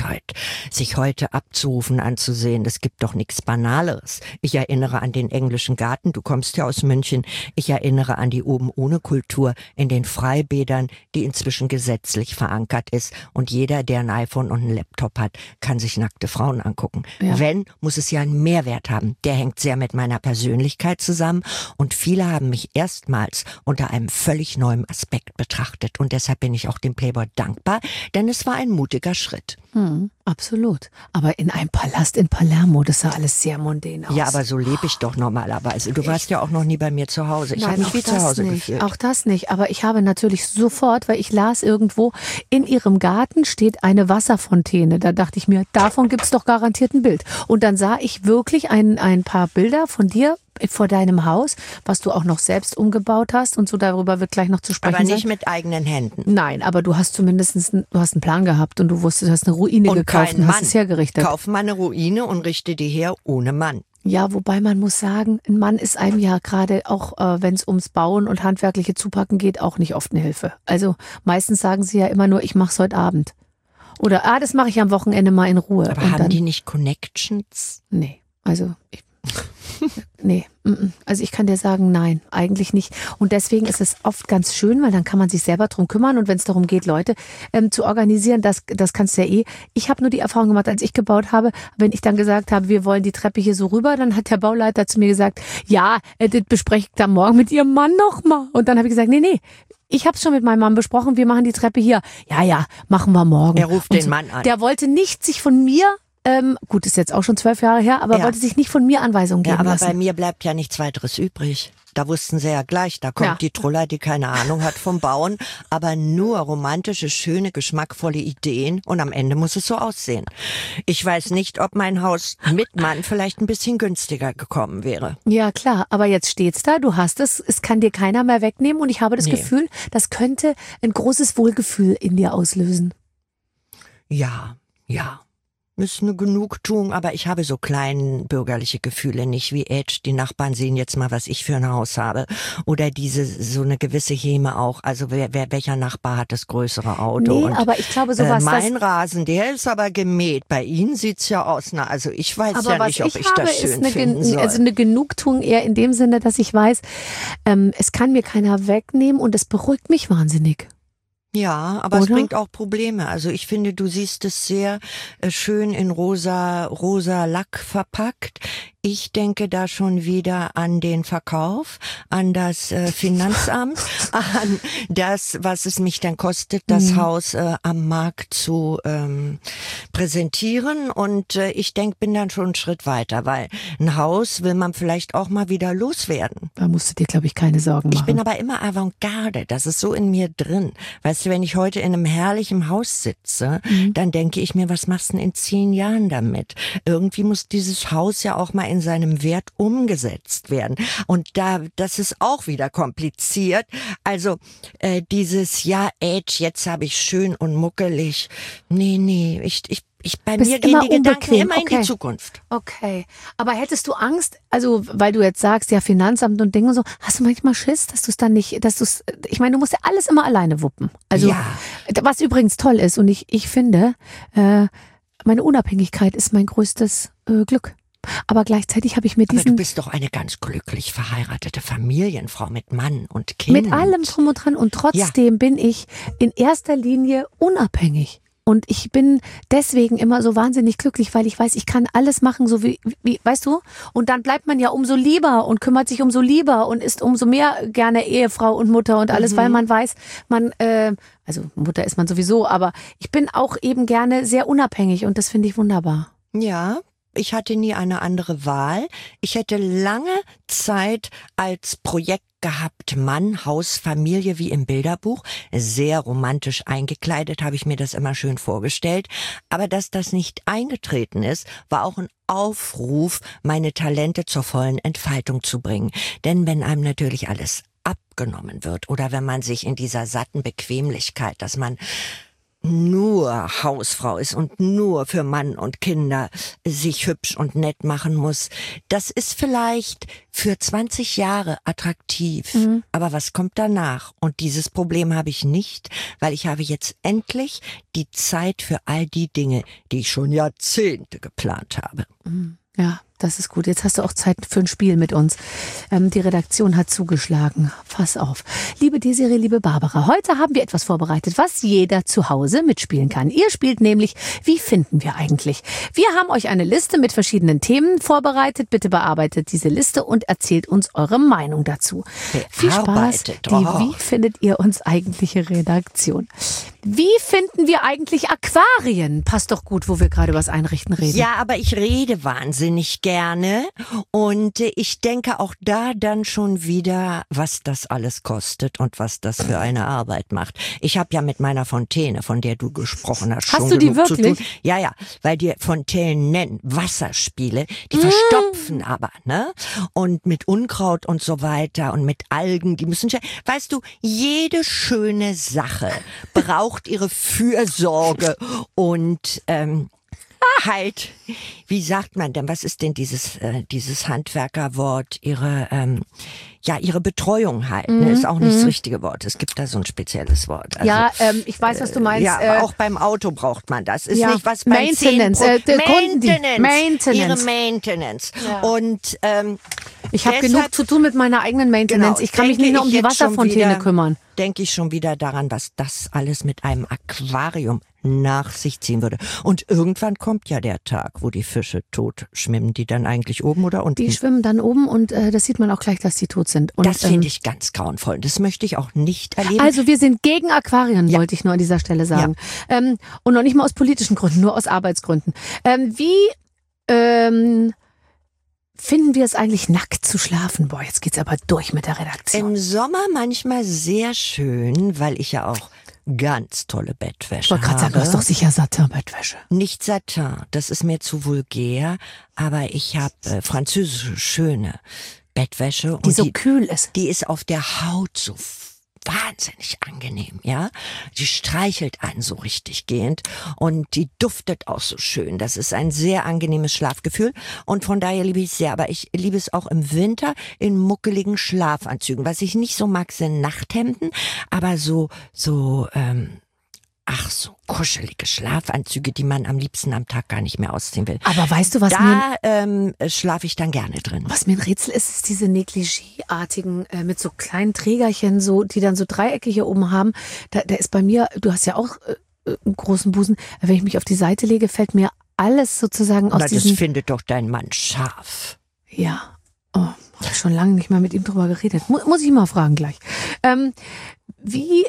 [SPEAKER 4] Möglichkeit, sich heute abzurufen, anzusehen. Es gibt doch nichts Banaleres. Ich erinnere an den englischen Garten, du kommst ja aus München. Ich erinnere an die Oben-ohne-Kultur in den Freibädern, die inzwischen gesetzlich verankert ist. Und jeder, der ein iPhone und einen Laptop hat, kann sich nackte Frauen angucken. Ja. Wenn, muss es ja einen Mehrwert haben. Der hängt sehr mit meiner Persönlichkeit zusammen. Und viele haben mich erstmals unter einem völlig neuen Aspekt betrachtet. Und deshalb bin ich auch dem Playboy dankbar, denn es war ein mutiger Schritt.
[SPEAKER 2] Hm, absolut. Aber in einem Palast in Palermo, das sah alles sehr mondän aus.
[SPEAKER 4] Ja, aber so lebe ich doch normalerweise. Du warst ja auch noch nie bei mir zu Hause. Ich habe mich wie zu Hause
[SPEAKER 2] nicht.
[SPEAKER 4] gefühlt.
[SPEAKER 2] Auch das nicht. Aber ich habe natürlich sofort, weil ich las irgendwo, in ihrem Garten steht eine Wasserfontäne. Da dachte ich mir, davon gibt es doch garantiert ein Bild. Und dann sah ich wirklich ein, ein paar Bilder von dir vor deinem Haus, was du auch noch selbst umgebaut hast und so, darüber wird gleich noch zu sprechen sein.
[SPEAKER 4] Aber nicht mit eigenen Händen.
[SPEAKER 2] Nein, aber du hast zumindest einen, du hast einen Plan gehabt und du wusstest, du hast eine Ruine
[SPEAKER 4] und
[SPEAKER 2] gekauft und hast es hergerichtet.
[SPEAKER 4] Kauf mal eine Ruine und richte die her ohne Mann.
[SPEAKER 2] Ja, wobei man muss sagen, ein Mann ist einem ja gerade auch, äh, wenn es ums Bauen und handwerkliche Zupacken geht, auch nicht oft eine Hilfe. Also meistens sagen sie ja immer nur, ich mach's heute Abend. Oder, ah, das mache ich am Wochenende mal in Ruhe.
[SPEAKER 4] Aber
[SPEAKER 2] und
[SPEAKER 4] haben
[SPEAKER 2] dann,
[SPEAKER 4] die nicht Connections?
[SPEAKER 2] Nee, also ich, nee, also ich kann dir sagen, nein, eigentlich nicht. Und deswegen ist es oft ganz schön, weil dann kann man sich selber drum kümmern und wenn es darum geht, Leute ähm, zu organisieren, das, das kannst du ja eh. Ich habe nur die Erfahrung gemacht, als ich gebaut habe, wenn ich dann gesagt habe, wir wollen die Treppe hier so rüber, dann hat der Bauleiter zu mir gesagt, ja, äh, das bespreche ich dann morgen mit ihrem Mann nochmal. Und dann habe ich gesagt, nee, nee, ich habe es schon mit meinem Mann besprochen, wir machen die Treppe hier. Ja, ja, machen wir morgen.
[SPEAKER 4] Er ruft
[SPEAKER 2] und
[SPEAKER 4] den
[SPEAKER 2] so.
[SPEAKER 4] Mann an.
[SPEAKER 2] Der wollte nicht sich von mir Ähm, gut, ist jetzt auch schon zwölf Jahre her, aber
[SPEAKER 4] ja.
[SPEAKER 2] wollte sich nicht von mir Anweisungen geben
[SPEAKER 4] Ja, aber
[SPEAKER 2] lassen.
[SPEAKER 4] bei mir bleibt ja nichts weiteres übrig. Da wussten sie ja gleich, da kommt
[SPEAKER 2] Ja.
[SPEAKER 4] die Truller, die keine Ahnung hat vom Bauen, aber nur romantische, schöne, geschmackvolle Ideen und am Ende muss es so aussehen. Ich weiß nicht, ob mein Haus mit Mann vielleicht ein bisschen günstiger gekommen wäre.
[SPEAKER 2] Ja, klar, aber jetzt steht's da, du hast es, es kann dir keiner mehr wegnehmen und ich habe das
[SPEAKER 4] Nee.
[SPEAKER 2] Gefühl, das könnte ein großes Wohlgefühl in dir auslösen.
[SPEAKER 4] Ja, ja. Ist eine Genugtuung, aber ich habe so kleine bürgerliche Gefühle nicht wie Edge. Die Nachbarn sehen jetzt mal, was ich für ein Haus habe. Oder diese, so eine gewisse Häme auch. Also wer, wer welcher Nachbar hat das größere Auto?
[SPEAKER 2] Nee,
[SPEAKER 4] und,
[SPEAKER 2] aber ich glaube, sowas,
[SPEAKER 4] äh, mein
[SPEAKER 2] das,
[SPEAKER 4] Rasen, der ist aber gemäht. Bei Ihnen sieht's ja aus. Na, also ich weiß
[SPEAKER 2] aber
[SPEAKER 4] ja
[SPEAKER 2] was
[SPEAKER 4] nicht, ob
[SPEAKER 2] ich,
[SPEAKER 4] ich,
[SPEAKER 2] habe,
[SPEAKER 4] das schön
[SPEAKER 2] ist eine,
[SPEAKER 4] finden
[SPEAKER 2] Gen-
[SPEAKER 4] soll.
[SPEAKER 2] also eine Genugtuung eher in dem Sinne, dass ich weiß, ähm, es kann mir keiner wegnehmen und es beruhigt mich wahnsinnig.
[SPEAKER 4] Ja, aber
[SPEAKER 2] Oder?
[SPEAKER 4] es bringt auch Probleme. Also ich finde, du siehst es sehr äh, schön in rosa, rosa Lack verpackt. Ich denke da schon wieder an den Verkauf, an das äh, Finanzamt, an das, was es mich dann kostet, das
[SPEAKER 2] Mhm.
[SPEAKER 4] Haus äh, am Markt zu ähm, präsentieren. Und äh, ich denke, bin dann schon einen Schritt weiter, weil ein Haus will man vielleicht auch mal wieder loswerden.
[SPEAKER 2] Da musst du dir, glaube ich, keine Sorgen machen.
[SPEAKER 4] Ich bin aber immer Avantgarde, das ist so in mir drin. Weißt du, wenn ich heute in einem herrlichen Haus sitze,
[SPEAKER 2] Mhm.
[SPEAKER 4] dann denke ich mir, was machst du denn in zehn Jahren damit? Irgendwie muss dieses Haus ja auch mal in seinem Wert umgesetzt werden. Und da, das ist auch wieder kompliziert. Also äh, dieses, ja, Age, jetzt habe ich schön und muckelig. Nee, nee, ich, ich Ich, bei
[SPEAKER 2] Bist
[SPEAKER 4] mir gehen
[SPEAKER 2] immer
[SPEAKER 4] die Gedanken
[SPEAKER 2] unbequem,
[SPEAKER 4] immer in
[SPEAKER 2] okay.
[SPEAKER 4] die Zukunft.
[SPEAKER 2] Okay, aber hättest du Angst, also weil du jetzt sagst, ja Finanzamt und Dinge und so, hast du manchmal Schiss, dass du es dann nicht, dass du es, ich meine, du musst ja alles immer alleine wuppen. Also
[SPEAKER 4] Ja.
[SPEAKER 2] was übrigens toll ist und ich, ich finde, äh, meine Unabhängigkeit ist mein größtes äh, Glück. Aber gleichzeitig habe ich mir
[SPEAKER 4] Aber du
[SPEAKER 2] diesen,
[SPEAKER 4] bist doch eine ganz glücklich verheiratete Familienfrau mit Mann und Kind.
[SPEAKER 2] mit allem drum und dran und trotzdem bin ich in erster Linie unabhängig. Und ich bin deswegen immer so wahnsinnig glücklich, weil ich weiß, ich kann alles machen, so wie, wie, weißt du? Und dann bleibt man ja umso lieber und kümmert sich umso lieber und ist umso mehr gerne Ehefrau und Mutter und alles,
[SPEAKER 4] Mhm.
[SPEAKER 2] weil man weiß, man, äh, also Mutter ist man sowieso, aber ich bin auch eben gerne sehr unabhängig und das finde ich wunderbar.
[SPEAKER 4] Ja, ich hatte nie eine andere Wahl. Ich hätte lange Zeit als Projekt gehabt, Mann, Haus, Familie wie im Bilderbuch. Sehr romantisch eingekleidet, habe ich mir das immer schön vorgestellt. Aber dass das nicht eingetreten ist, war auch ein Aufruf, meine Talente zur vollen Entfaltung zu bringen. Denn wenn einem natürlich alles abgenommen wird oder wenn man sich in dieser satten Bequemlichkeit, dass man nur Hausfrau ist und nur für Mann und Kinder sich hübsch und nett machen muss, das ist vielleicht für zwanzig Jahre attraktiv. Mhm. Aber was kommt danach? Und dieses Problem habe ich nicht, weil ich habe jetzt endlich die Zeit für all die Dinge, die ich schon Jahrzehnte geplant habe.
[SPEAKER 2] Mhm. Ja, das ist gut. Jetzt hast du auch Zeit für ein Spiel mit uns. Ähm, die Redaktion hat zugeschlagen. Pass auf. Liebe Desiree, liebe Barbara, heute haben wir etwas vorbereitet, was jeder zu Hause mitspielen kann. Ihr spielt nämlich, wie finden wir eigentlich? Wir haben euch eine Liste mit verschiedenen Themen vorbereitet. Bitte bearbeitet diese Liste und erzählt uns eure Meinung dazu. Viel Spaß. Die
[SPEAKER 4] oh.
[SPEAKER 2] Wie findet ihr uns eigentliche Redaktion? Wie finden wir eigentlich Aquarien? Passt doch gut, wo wir gerade über das Einrichten reden.
[SPEAKER 4] Ja, aber ich rede wahnsinnig gerne und ich denke auch da dann schon wieder, was das alles kostet und was das für eine Arbeit macht. Ich habe ja mit meiner Fontäne, von der du gesprochen hast,
[SPEAKER 2] hast
[SPEAKER 4] schon
[SPEAKER 2] du die
[SPEAKER 4] genug
[SPEAKER 2] wirklich?
[SPEAKER 4] zu tun. Ja, ja, weil die Fontänen Wasserspiele, die mm. verstopfen aber, ne? Und mit Unkraut und so weiter und mit Algen, die müssen, weißt du, jede schöne Sache braucht ihre Fürsorge und ähm, halt, wie sagt man denn, was ist denn dieses äh, dieses Handwerkerwort, ihre ähm, ja ihre Betreuung halt, ne, ist auch nicht das richtige Wort, es gibt da so ein spezielles Wort. Also,
[SPEAKER 2] ja, ähm, ich weiß, was du meinst.
[SPEAKER 4] Ja, aber auch beim Auto braucht man das, ist
[SPEAKER 2] ja,
[SPEAKER 4] nicht was beim
[SPEAKER 2] Maintenance, äh, der
[SPEAKER 4] Maintenance,
[SPEAKER 2] Maintenance,
[SPEAKER 4] ihre Maintenance
[SPEAKER 2] ja.
[SPEAKER 4] und ähm,
[SPEAKER 2] ich habe genug zu tun mit meiner eigenen Maintenance.
[SPEAKER 4] Genau,
[SPEAKER 2] ich kann mich nicht nur um die Wasserfontäne kümmern.
[SPEAKER 4] Denke ich schon wieder daran, was das alles mit einem Aquarium nach sich ziehen würde. Und irgendwann kommt ja der Tag, wo die Fische tot schwimmen. Die dann eigentlich oben oder unten?
[SPEAKER 2] Die schwimmen dann oben und äh, das sieht man auch gleich, dass die tot sind. Und,
[SPEAKER 4] das finde
[SPEAKER 2] ähm,
[SPEAKER 4] ich ganz grauenvoll. Das möchte ich auch nicht erleben.
[SPEAKER 2] Also wir sind gegen Aquarien, ja. wollte ich nur an dieser Stelle sagen. Ja. Ähm, und noch nicht mal aus politischen Gründen, nur aus Arbeitsgründen. Ähm, wie ähm, finden wir es eigentlich, nackt zu schlafen? Boah, jetzt geht's aber durch mit der Redaktion.
[SPEAKER 4] Im Sommer manchmal sehr schön, weil ich ja auch ganz tolle Bettwäsche
[SPEAKER 2] ich wollte gerade sagen, du hast doch sicher Satin-Bettwäsche.
[SPEAKER 4] Nicht Satin, das ist mir zu vulgär, aber ich habe äh, französische schöne Bettwäsche.
[SPEAKER 2] Die
[SPEAKER 4] und
[SPEAKER 2] so
[SPEAKER 4] die,
[SPEAKER 2] kühl ist.
[SPEAKER 4] Die ist auf der Haut so wahnsinnig angenehm, ja. Die streichelt einen so richtig gehend und die duftet auch so schön. Das ist ein sehr angenehmes Schlafgefühl und von daher liebe ich es sehr. Aber ich liebe es auch im Winter in muckeligen Schlafanzügen. Was ich nicht so mag, sind Nachthemden, aber so, so, ähm, ach so kuschelige Schlafanzüge, die man am liebsten am Tag gar nicht mehr ausziehen will.
[SPEAKER 2] Aber weißt du, was
[SPEAKER 4] da,
[SPEAKER 2] mir...
[SPEAKER 4] ähm, schlafe ich dann gerne drin.
[SPEAKER 2] Was mir ein Rätsel ist, ist diese Negligé-artigen äh, mit so kleinen Trägerchen, so, die dann so Dreiecke hier oben haben. Da, da ist bei mir, du hast ja auch äh, einen großen Busen, wenn ich mich auf die Seite lege, fällt mir alles sozusagen aus
[SPEAKER 4] Na,
[SPEAKER 2] diesen...
[SPEAKER 4] das findet doch dein Mann scharf.
[SPEAKER 2] Ja, oh, habe ich schon lange nicht mehr mit ihm drüber geredet. Mu- muss ich mal fragen gleich. Ähm, wie...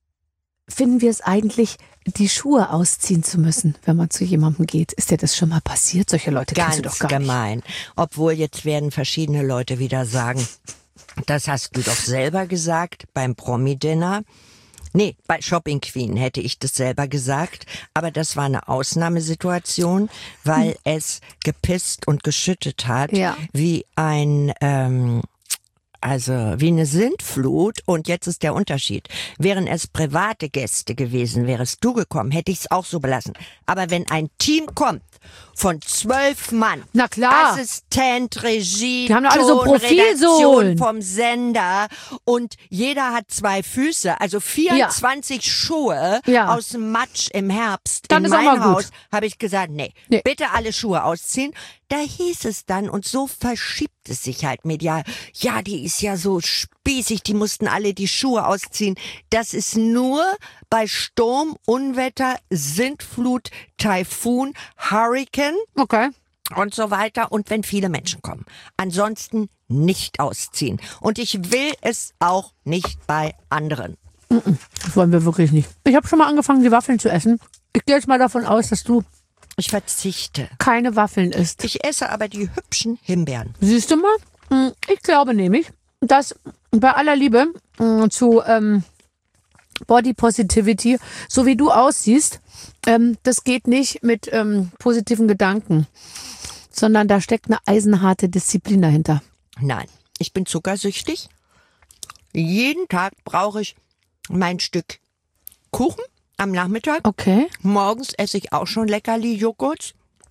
[SPEAKER 2] finden wir es eigentlich, die Schuhe ausziehen zu müssen, wenn man zu jemandem geht? Ist dir das schon mal passiert? Solche Leute kennst du doch gar nicht. Ganz
[SPEAKER 4] gemein. Obwohl jetzt werden verschiedene Leute wieder sagen, das hast du doch selber gesagt beim Promi-Dinner. Nee, bei Shopping Queen hätte ich das selber gesagt, aber das war eine Ausnahmesituation, weil hm. es gepisst und geschüttet hat,
[SPEAKER 2] ja.
[SPEAKER 4] wie ein... Ähm, Also wie eine Sintflut und jetzt ist der Unterschied. Wären es private Gäste gewesen, wärest du gekommen, hätte ich es auch so belassen. Aber wenn ein Team kommt von zwölf Mann,
[SPEAKER 2] na klar,
[SPEAKER 4] Assistent, Regie,
[SPEAKER 2] die haben doch alle so
[SPEAKER 4] Ton,
[SPEAKER 2] Profilsohlen
[SPEAKER 4] Redaktion vom Sender und jeder hat zwei Füße, also vierundzwanzig ja. Schuhe
[SPEAKER 2] ja.
[SPEAKER 4] aus dem Matsch im Herbst.
[SPEAKER 2] Dann
[SPEAKER 4] in
[SPEAKER 2] ist
[SPEAKER 4] mein
[SPEAKER 2] auch
[SPEAKER 4] Haus habe ich gesagt, nee, nee, bitte alle Schuhe ausziehen. Da hieß es dann, und so verschiebt es sich halt medial, ja, die ist ja so spießig, die mussten alle die Schuhe ausziehen. Das ist nur bei Sturm, Unwetter, Sintflut, Taifun, Hurricane
[SPEAKER 2] okay.
[SPEAKER 4] und so weiter und wenn viele Menschen kommen. Ansonsten nicht ausziehen. Und ich will es auch nicht bei anderen.
[SPEAKER 2] Das wollen wir wirklich nicht. Ich habe schon mal angefangen, die Waffeln zu essen. Ich gehe jetzt mal davon aus, dass du
[SPEAKER 4] Ich verzichte.
[SPEAKER 2] keine Waffeln isst.
[SPEAKER 4] Ich esse aber die hübschen Himbeeren.
[SPEAKER 2] Siehst du mal? Ich glaube nämlich, dass bei aller Liebe äh, zu ähm, Body Positivity, so wie du aussiehst, ähm, das geht nicht mit ähm, positiven Gedanken, sondern da steckt eine eisenharte Disziplin dahinter.
[SPEAKER 4] Nein, ich bin zuckersüchtig. Jeden Tag brauche ich mein Stück Kuchen am Nachmittag.
[SPEAKER 2] Okay.
[SPEAKER 4] Morgens esse ich auch schon Leckerli-Joghurt.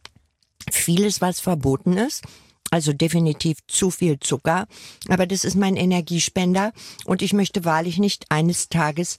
[SPEAKER 4] Vieles, was verboten ist. Also definitiv zu viel Zucker. Aber das ist mein Energiespender. Und ich möchte wahrlich nicht eines Tages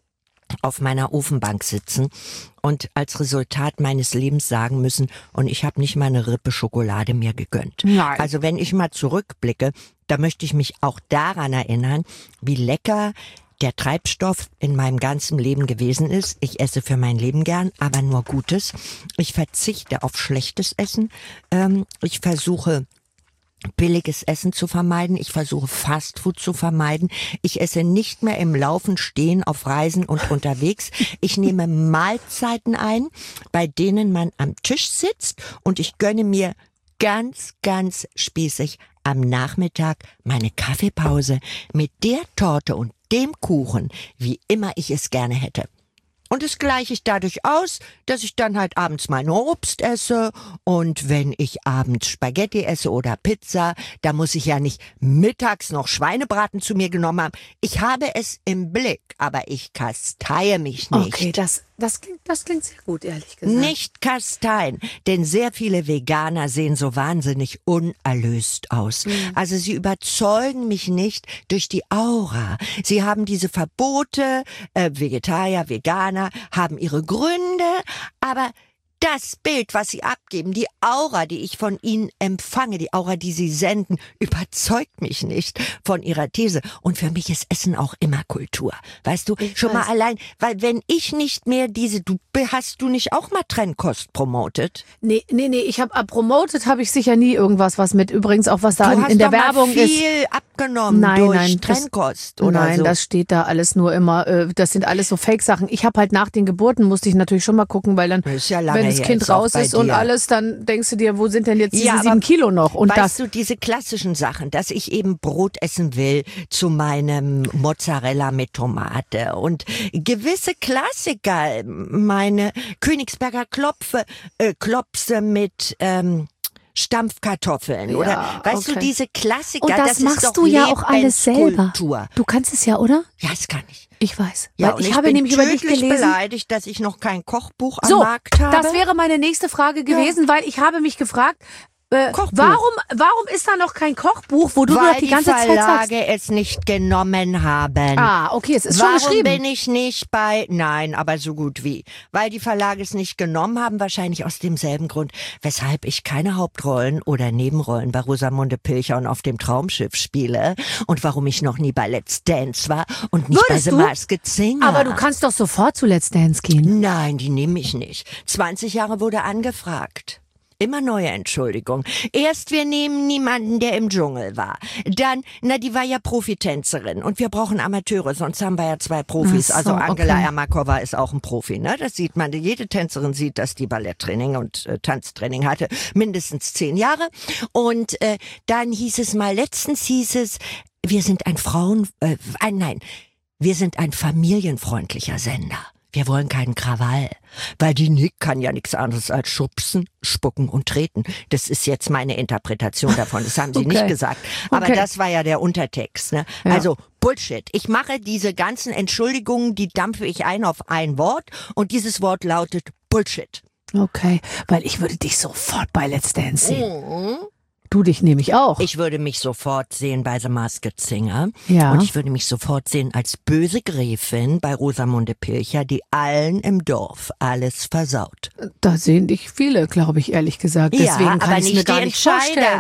[SPEAKER 4] auf meiner Ofenbank sitzen und als Resultat meines Lebens sagen müssen, und ich habe nicht mal eine Rippe Schokolade mir gegönnt.
[SPEAKER 2] Nein.
[SPEAKER 4] Also wenn ich mal zurückblicke, da möchte ich mich auch daran erinnern, wie lecker der Treibstoff in meinem ganzen Leben gewesen ist. Ich esse für mein Leben gern, aber nur Gutes. Ich verzichte auf schlechtes Essen. Ähm, ich versuche billiges Essen zu vermeiden. Ich versuche Fastfood zu vermeiden. Ich esse nicht mehr im Laufen, Stehen, auf Reisen und unterwegs. Ich nehme Mahlzeiten ein, bei denen man am Tisch sitzt, und ich gönne mir ganz, ganz spießig am Nachmittag meine Kaffeepause mit der Torte und dem Kuchen, wie immer ich es gerne hätte. Und das gleiche ich dadurch aus, dass ich dann halt abends mal nur Obst esse, und wenn ich abends Spaghetti esse oder Pizza, da muss ich ja nicht mittags noch Schweinebraten zu mir genommen haben. Ich habe es im Blick, aber ich kasteie mich nicht.
[SPEAKER 2] Okay, das, das, klingt, das klingt sehr gut, ehrlich gesagt.
[SPEAKER 4] Nicht kasteien, denn sehr viele Veganer sehen so wahnsinnig unerlöst aus. Mhm. Also sie überzeugen mich nicht durch die Aura. Sie haben diese Verbote, äh, Vegetarier, Veganer, haben ihre Gründe, aber das Bild, was sie abgeben, die Aura, die ich von ihnen empfange, die Aura, die sie senden, überzeugt mich nicht von ihrer These. Und für mich ist Essen auch immer Kultur. Weißt du,
[SPEAKER 2] ich
[SPEAKER 4] schon
[SPEAKER 2] weiß.
[SPEAKER 4] mal allein, weil wenn ich nicht mehr diese, du hast du nicht auch mal Trennkost promotet?
[SPEAKER 2] Nee, nee, nee, ich habe äh, promotet, habe ich sicher nie irgendwas, was mit, übrigens auch was da
[SPEAKER 4] Du
[SPEAKER 2] in,
[SPEAKER 4] hast
[SPEAKER 2] in der
[SPEAKER 4] doch
[SPEAKER 2] Werbung
[SPEAKER 4] mal viel
[SPEAKER 2] ist.
[SPEAKER 4] abgenommen
[SPEAKER 2] Nein,
[SPEAKER 4] durch
[SPEAKER 2] nein, das-
[SPEAKER 4] Trennkost oder
[SPEAKER 2] Nein,
[SPEAKER 4] so.
[SPEAKER 2] das steht da alles nur immer, äh, das sind alles so Fake-Sachen. Ich habe halt nach den Geburten, musste ich natürlich schon mal gucken, weil dann,
[SPEAKER 4] Das ist ja lange
[SPEAKER 2] wenn das
[SPEAKER 4] her,
[SPEAKER 2] Kind
[SPEAKER 4] ist auch
[SPEAKER 2] raus
[SPEAKER 4] bei
[SPEAKER 2] ist und
[SPEAKER 4] dir.
[SPEAKER 2] alles, dann denkst du dir, wo sind denn jetzt diese
[SPEAKER 4] Ja, aber
[SPEAKER 2] sieben Kilo noch? Und
[SPEAKER 4] weißt
[SPEAKER 2] das,
[SPEAKER 4] du, diese klassischen Sachen, dass ich eben Brot essen will zu meinem Mozzarella mit Tomate und gewisse Klassiker, meine Königsberger Klopfe, äh, Klopse mit ähm, Stampfkartoffeln
[SPEAKER 2] Ja,
[SPEAKER 4] oder weißt
[SPEAKER 2] okay.
[SPEAKER 4] du, diese Klassiker,
[SPEAKER 2] und das,
[SPEAKER 4] das
[SPEAKER 2] machst
[SPEAKER 4] ist doch
[SPEAKER 2] du ja auch alles selber.
[SPEAKER 4] Lebenskultur.
[SPEAKER 2] Du kannst es ja, oder?
[SPEAKER 4] Ja, das kann ich.
[SPEAKER 2] Ich weiß.
[SPEAKER 4] Ja,
[SPEAKER 2] weil
[SPEAKER 4] und
[SPEAKER 2] ich,
[SPEAKER 4] ich
[SPEAKER 2] habe
[SPEAKER 4] bin
[SPEAKER 2] nämlich über dich
[SPEAKER 4] tödlich
[SPEAKER 2] gelesen.
[SPEAKER 4] beleidigt, dass ich noch kein Kochbuch am
[SPEAKER 2] So,
[SPEAKER 4] Markt habe.
[SPEAKER 2] das wäre meine nächste Frage gewesen, weil ich habe mich gefragt, äh,
[SPEAKER 4] Kochbuch.
[SPEAKER 2] warum, warum ist da noch kein Kochbuch, wo du
[SPEAKER 4] weil
[SPEAKER 2] doch die ganze
[SPEAKER 4] die
[SPEAKER 2] Zeit sagst?
[SPEAKER 4] Verlage es nicht genommen haben.
[SPEAKER 2] Ah, okay, es ist schon
[SPEAKER 4] Warum
[SPEAKER 2] geschrieben.
[SPEAKER 4] bin ich nicht bei, nein, aber so gut wie. Weil die Verlage es nicht genommen haben, wahrscheinlich aus demselben Grund, weshalb ich keine Hauptrollen oder Nebenrollen bei Rosamunde Pilcher und auf dem Traumschiff spiele und warum ich noch nie bei Let's Dance war und nicht
[SPEAKER 2] Würdest
[SPEAKER 4] bei The
[SPEAKER 2] du?
[SPEAKER 4] Masked Singer.
[SPEAKER 2] Aber du kannst doch sofort zu Let's Dance gehen.
[SPEAKER 4] Nein, die nehme ich nicht. zwanzig Jahre wurde angefragt. Immer neue Entschuldigung. Erst wir nehmen niemanden, der im Dschungel war. Dann, na, die war ja Profitänzerin und wir brauchen Amateure, sonst haben wir ja zwei Profis.
[SPEAKER 2] Ach so,
[SPEAKER 4] also Angela
[SPEAKER 2] okay.
[SPEAKER 4] Ermakova ist auch ein Profi, ne? Das sieht man. Jede Tänzerin sieht, dass die Balletttraining und äh, Tanztraining hatte. Mindestens zehn Jahre. Und äh, dann hieß es mal, letztens hieß es, wir sind ein Frauen, äh, ein, nein, wir sind ein familienfreundlicher Sender. Wir wollen keinen Krawall, weil die Nick kann ja nichts anderes als schubsen, spucken und treten. Das ist jetzt meine Interpretation davon, das haben sie
[SPEAKER 2] Okay.
[SPEAKER 4] nicht gesagt. Aber
[SPEAKER 2] Okay.
[SPEAKER 4] das war ja der Untertext. Ne?
[SPEAKER 2] Ja.
[SPEAKER 4] Also Bullshit. Ich mache diese ganzen Entschuldigungen, die dampfe ich ein auf ein Wort und dieses Wort lautet Bullshit.
[SPEAKER 2] Okay, weil ich würde dich sofort bei Let's Dance sehen. Du dich nämlich auch.
[SPEAKER 4] Ich würde mich sofort sehen bei The Masked Singer.
[SPEAKER 2] Ja.
[SPEAKER 4] Und ich würde mich sofort sehen als böse Gräfin bei Rosamunde Pilcher, die allen im Dorf alles versaut.
[SPEAKER 2] Da sehen dich viele, glaube ich, ehrlich gesagt. Deswegen
[SPEAKER 4] ja,
[SPEAKER 2] kann
[SPEAKER 4] aber
[SPEAKER 2] ich
[SPEAKER 4] nicht
[SPEAKER 2] mir gar
[SPEAKER 4] die
[SPEAKER 2] nicht vorstellen.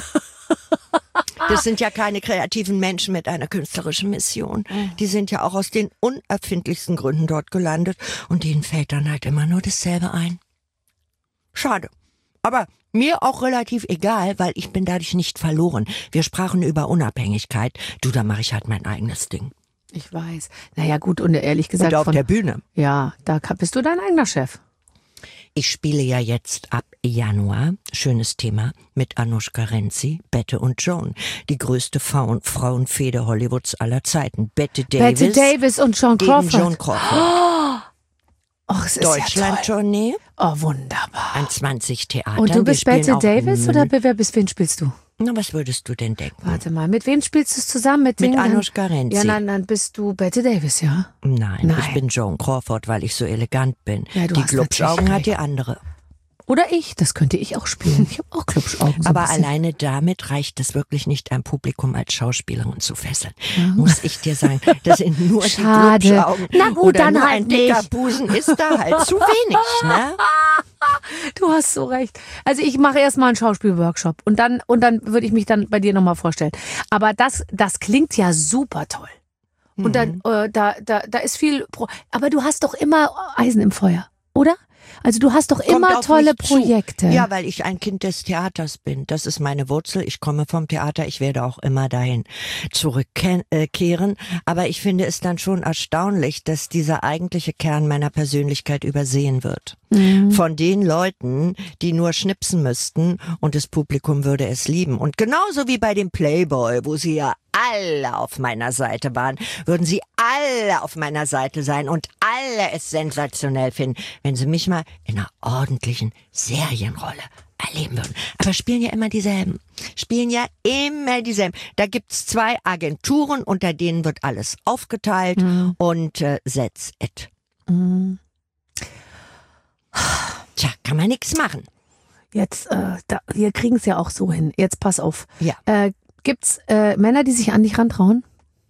[SPEAKER 4] Entscheider. Das sind ja keine kreativen Menschen mit einer künstlerischen Mission. Die sind ja auch aus den unerfindlichsten Gründen dort gelandet und denen fällt dann halt immer nur dasselbe ein. Schade. Aber mir auch relativ egal, weil ich bin dadurch nicht verloren. Wir sprachen über Unabhängigkeit. Du, da mache ich halt mein eigenes Ding.
[SPEAKER 2] Ich weiß. Naja, gut, und ehrlich gesagt.
[SPEAKER 4] Und auf
[SPEAKER 2] von,
[SPEAKER 4] der Bühne.
[SPEAKER 2] Ja, da ka- bist du dein eigener Chef.
[SPEAKER 4] Ich spiele ja jetzt ab Januar, schönes Thema, mit Anushka Renzi, Bette und Joan. Die größte Frauen Frauenfehde Hollywoods aller Zeiten. Bette Davis,
[SPEAKER 2] Bette Davis und John
[SPEAKER 4] gegen
[SPEAKER 2] Crawford.
[SPEAKER 4] Joan Crawford.
[SPEAKER 2] Ach, es ist ja toll.
[SPEAKER 4] Deutschland-Tournee
[SPEAKER 2] Oh, wunderbar.
[SPEAKER 4] an zwanzig Theatern.
[SPEAKER 2] Und du
[SPEAKER 4] Wir
[SPEAKER 2] bist
[SPEAKER 4] spielen
[SPEAKER 2] Bette
[SPEAKER 4] auch in
[SPEAKER 2] Davis
[SPEAKER 4] München.
[SPEAKER 2] oder wer bist, wen spielst du?
[SPEAKER 4] Na, was würdest du denn denken?
[SPEAKER 2] Warte mal, mit wem spielst du es zusammen? Mit,
[SPEAKER 4] Mit
[SPEAKER 2] wem denn?
[SPEAKER 4] Anushka Renzi.
[SPEAKER 2] Ja, dann, dann bist du Bette Davis, ja?
[SPEAKER 4] Nein,
[SPEAKER 2] Nein.
[SPEAKER 4] ich bin Joan Crawford, weil ich so elegant bin.
[SPEAKER 2] Ja, du
[SPEAKER 4] die
[SPEAKER 2] hast
[SPEAKER 4] Glubschaugen
[SPEAKER 2] natürlich
[SPEAKER 4] hat die andere.
[SPEAKER 2] Oder ich, das könnte ich auch spielen. Ich habe auch Klubschaugen. So
[SPEAKER 4] Aber
[SPEAKER 2] ein bisschen.
[SPEAKER 4] alleine damit reicht es wirklich nicht, ein Publikum als Schauspielerin zu fesseln. Muss ich dir sagen, das sind nur
[SPEAKER 2] Schade.
[SPEAKER 4] die Glubschaugen.
[SPEAKER 2] Na gut,
[SPEAKER 4] Oder
[SPEAKER 2] dann
[SPEAKER 4] nur
[SPEAKER 2] halt
[SPEAKER 4] ein dicker
[SPEAKER 2] nicht.
[SPEAKER 4] Busen ist da halt zu wenig, ne?
[SPEAKER 2] Du hast so recht. Also ich mache erstmal einen Schauspielworkshop und dann und dann würde ich mich dann bei dir nochmal vorstellen. Aber das das klingt ja super toll. Und dann äh, da da da ist viel Pro aber du hast doch immer Eisen im Feuer, oder? Also du hast doch
[SPEAKER 4] Kommt
[SPEAKER 2] immer
[SPEAKER 4] auf
[SPEAKER 2] tolle
[SPEAKER 4] mich zu.
[SPEAKER 2] Projekte.
[SPEAKER 4] Ja, weil ich ein Kind des Theaters bin. Das ist meine Wurzel. Ich komme vom Theater. Ich werde auch immer dahin zurückkehren. Aber ich finde es dann schon erstaunlich, dass dieser eigentliche Kern meiner Persönlichkeit übersehen wird. Mhm. Von den Leuten, die nur schnipsen müssten und das Publikum würde es lieben. Und genauso wie bei dem Playboy, wo sie ja alle auf meiner Seite waren, würden sie alle auf meiner Seite sein und alle es sensationell finden, wenn sie mich mal in einer ordentlichen Serienrolle erleben würden. Aber spielen ja immer dieselben. Spielen ja immer dieselben. Da gibt's zwei Agenturen, unter denen wird alles aufgeteilt mhm. und äh, that's it.
[SPEAKER 2] Mhm.
[SPEAKER 4] Tja, kann man nichts machen.
[SPEAKER 2] Jetzt, äh, da, wir kriegen es ja auch so hin. Jetzt pass auf.
[SPEAKER 4] Ja.
[SPEAKER 2] Äh, gibt's äh, Männer, die sich an dich rantrauen?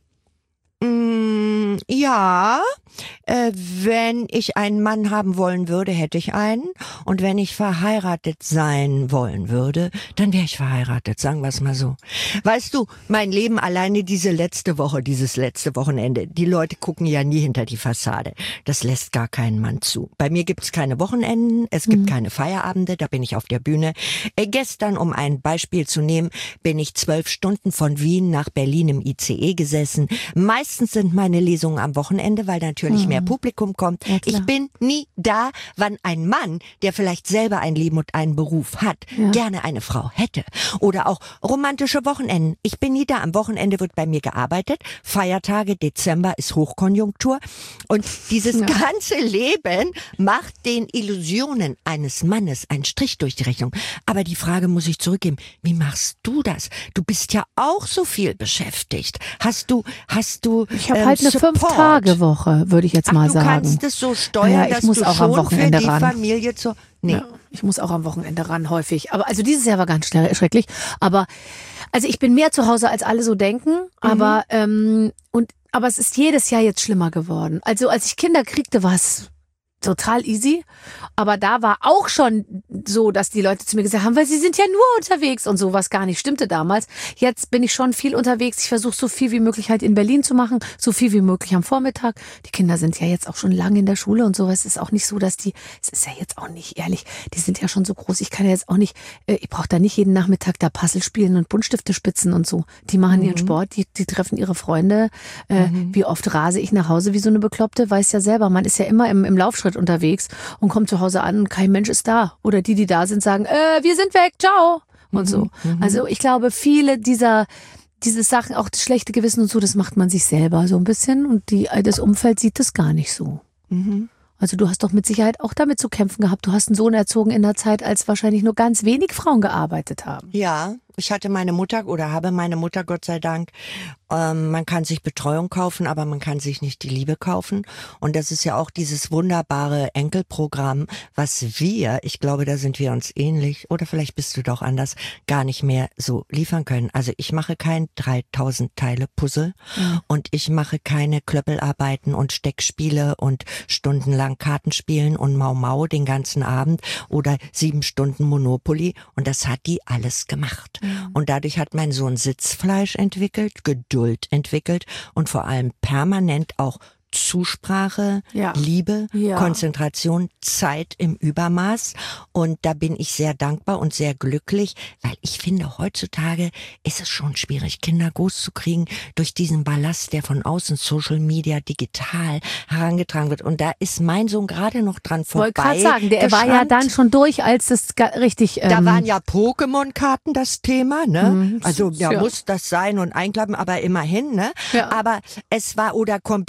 [SPEAKER 4] Mm, ja, äh, wenn ich einen Mann haben wollen würde, hätte ich einen. Und wenn ich verheiratet sein wollen würde, dann wäre ich verheiratet, sagen wir es mal so. Weißt du, mein Leben alleine diese letzte Woche, dieses letzte Wochenende, die Leute gucken ja nie hinter die Fassade. Das lässt gar keinen Mann zu. Bei mir gibt's keine Wochenenden, es gibt mhm. keine Feierabende, da bin ich auf der Bühne. Äh, gestern, um ein Beispiel zu nehmen, bin ich zwölf Stunden von Wien nach Berlin im I C E gesessen. Meistens sind meine Lesungen am Wochenende, weil natürlich mhm. mehr Publikum kommt. Ja, ich bin nie da, wann ein Mann, der vielleicht selber ein Leben und einen Beruf hat, ja. gerne eine Frau hätte. Oder auch romantische Wochenenden. Ich bin nie da. Am Wochenende wird bei mir gearbeitet. Feiertage, Dezember ist Hochkonjunktur. Und dieses ja. ganze Leben macht den Illusionen eines Mannes einen Strich durch die Rechnung. Aber die Frage muss ich zurückgeben. Wie machst du das? Du bist ja auch so viel beschäftigt. Hast du, hast du
[SPEAKER 2] Ich habe
[SPEAKER 4] ähm,
[SPEAKER 2] halt eine Fünf-Tage-Woche, würde ich jetzt
[SPEAKER 4] Ach,
[SPEAKER 2] mal
[SPEAKER 4] du
[SPEAKER 2] sagen.
[SPEAKER 4] Du kannst es so steuern,
[SPEAKER 2] ja, ich
[SPEAKER 4] dass
[SPEAKER 2] muss
[SPEAKER 4] du
[SPEAKER 2] auch
[SPEAKER 4] schon
[SPEAKER 2] am Wochenende
[SPEAKER 4] für die
[SPEAKER 2] ran.
[SPEAKER 4] Familie zu... Nee.
[SPEAKER 2] Ja, ich muss auch am Wochenende ran, häufig. Aber also dieses Jahr war ganz schnell schrecklich. Aber also ich bin mehr zu Hause, als alle so denken. Mhm. Aber ähm, und aber es ist jedes Jahr jetzt schlimmer geworden. Also als ich Kinder kriegte, war es total easy. Aber da war auch schon so, dass die Leute zu mir gesagt haben, weil sie sind ja nur unterwegs und sowas gar nicht stimmte damals. Jetzt bin ich schon viel unterwegs. Ich versuche so viel wie möglich halt in Berlin zu machen, so viel wie möglich am Vormittag. Die Kinder sind ja jetzt auch schon lange in der Schule und sowas. Es ist auch nicht so, dass die, es ist ja jetzt auch nicht ehrlich, die sind ja schon so groß. Ich kann ja jetzt auch nicht, ich brauche da nicht jeden Nachmittag da Puzzle spielen und Buntstifte spitzen und so. Die machen mhm. ihren Sport, die, die treffen ihre Freunde. Mhm. Wie oft rase ich nach Hause wie so eine Bekloppte, weiß ja selber. Man ist ja immer im, im Laufschritt unterwegs und kommt zu Hause an und kein Mensch ist da. Oder die, die da sind, sagen, äh, wir sind weg, ciao. Und mhm, so. Mhm. Also ich glaube, viele dieser, diese Sachen, auch das schlechte Gewissen und so, das macht man sich selber so ein bisschen und die, das Umfeld sieht das gar nicht so. Mhm. Also du hast doch mit Sicherheit auch damit zu kämpfen gehabt. Du hast einen Sohn erzogen in der Zeit, als wahrscheinlich nur ganz wenig Frauen gearbeitet haben.
[SPEAKER 4] Ja, ich hatte meine Mutter oder habe meine Mutter, Gott sei Dank. Ähm, man kann sich Betreuung kaufen, aber man kann sich nicht die Liebe kaufen. Und das ist ja auch dieses wunderbare Enkelprogramm, was wir, ich glaube, da sind wir uns ähnlich, oder vielleicht bist du doch anders, gar nicht mehr so liefern können. Also ich mache kein dreitausend Teile Puzzle mhm. und ich mache keine Klöppelarbeiten und Steckspiele und stundenlang Kartenspielen und Mau Mau den ganzen Abend oder sieben Stunden Monopoly. Und das hat die alles gemacht. Mhm. Und dadurch hat mein Sohn Sitzfleisch entwickelt, Geduld entwickelt und vor allem permanent auch Zusprache, ja. Liebe, ja. Konzentration, Zeit im Übermaß. Und da bin ich sehr dankbar und sehr glücklich, weil ich finde, heutzutage ist es schon schwierig, Kinder groß zu kriegen durch diesen Ballast, der von außen, Social Media, digital herangetragen wird. Und da ist mein Sohn gerade noch dran vorbei.
[SPEAKER 2] Ich wollte gerade sagen, der war ja dann schon durch, als das richtig... Ähm
[SPEAKER 4] da waren ja Pokémon-Karten das Thema, ne? Mhm. Also ja, ja, muss das sein und einklappen, aber immerhin, ne? Ja. Aber es war, oder Computerspiele,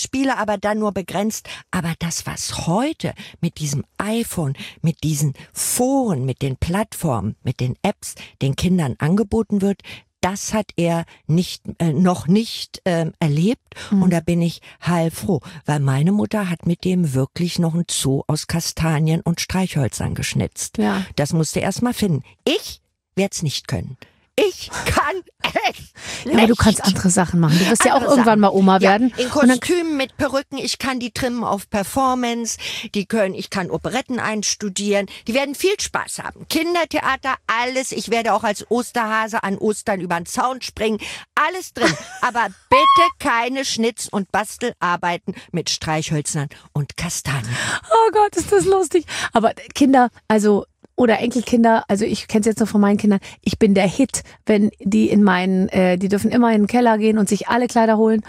[SPEAKER 4] Spiele, aber dann nur begrenzt. Aber das, was heute mit diesem iPhone, mit diesen Foren, mit den Plattformen, mit den Apps den Kindern angeboten wird, das hat er nicht äh, noch nicht ähm, erlebt mhm. und da bin ich heilfroh, weil meine Mutter hat mit dem wirklich noch ein Zoo aus Kastanien und Streichhölzern geschnitzt.
[SPEAKER 2] Ja.
[SPEAKER 4] Das musste er erst mal finden. Ich werde es nicht können. Ich kann echt nicht.
[SPEAKER 2] Aber du kannst andere Sachen machen. Du wirst ja auch
[SPEAKER 4] Andere
[SPEAKER 2] irgendwann
[SPEAKER 4] Sachen.
[SPEAKER 2] mal Oma
[SPEAKER 4] Ja,
[SPEAKER 2] werden.
[SPEAKER 4] in Kostümen mit Perücken. Ich kann die trimmen auf Performance. Die können, ich kann Operetten einstudieren. Die werden viel Spaß haben. Kindertheater, alles. Ich werde auch als Osterhase an Ostern über den Zaun springen. Alles drin. Aber bitte keine Schnitz- und Bastelarbeiten mit Streichhölzern und Kastanien.
[SPEAKER 2] Oh Gott, ist das lustig. Aber Kinder, also oder Enkelkinder, also ich kenne es jetzt noch von meinen Kindern, ich bin der Hit, wenn die in meinen, äh, die dürfen immer in den Keller gehen und sich alle Kleider holen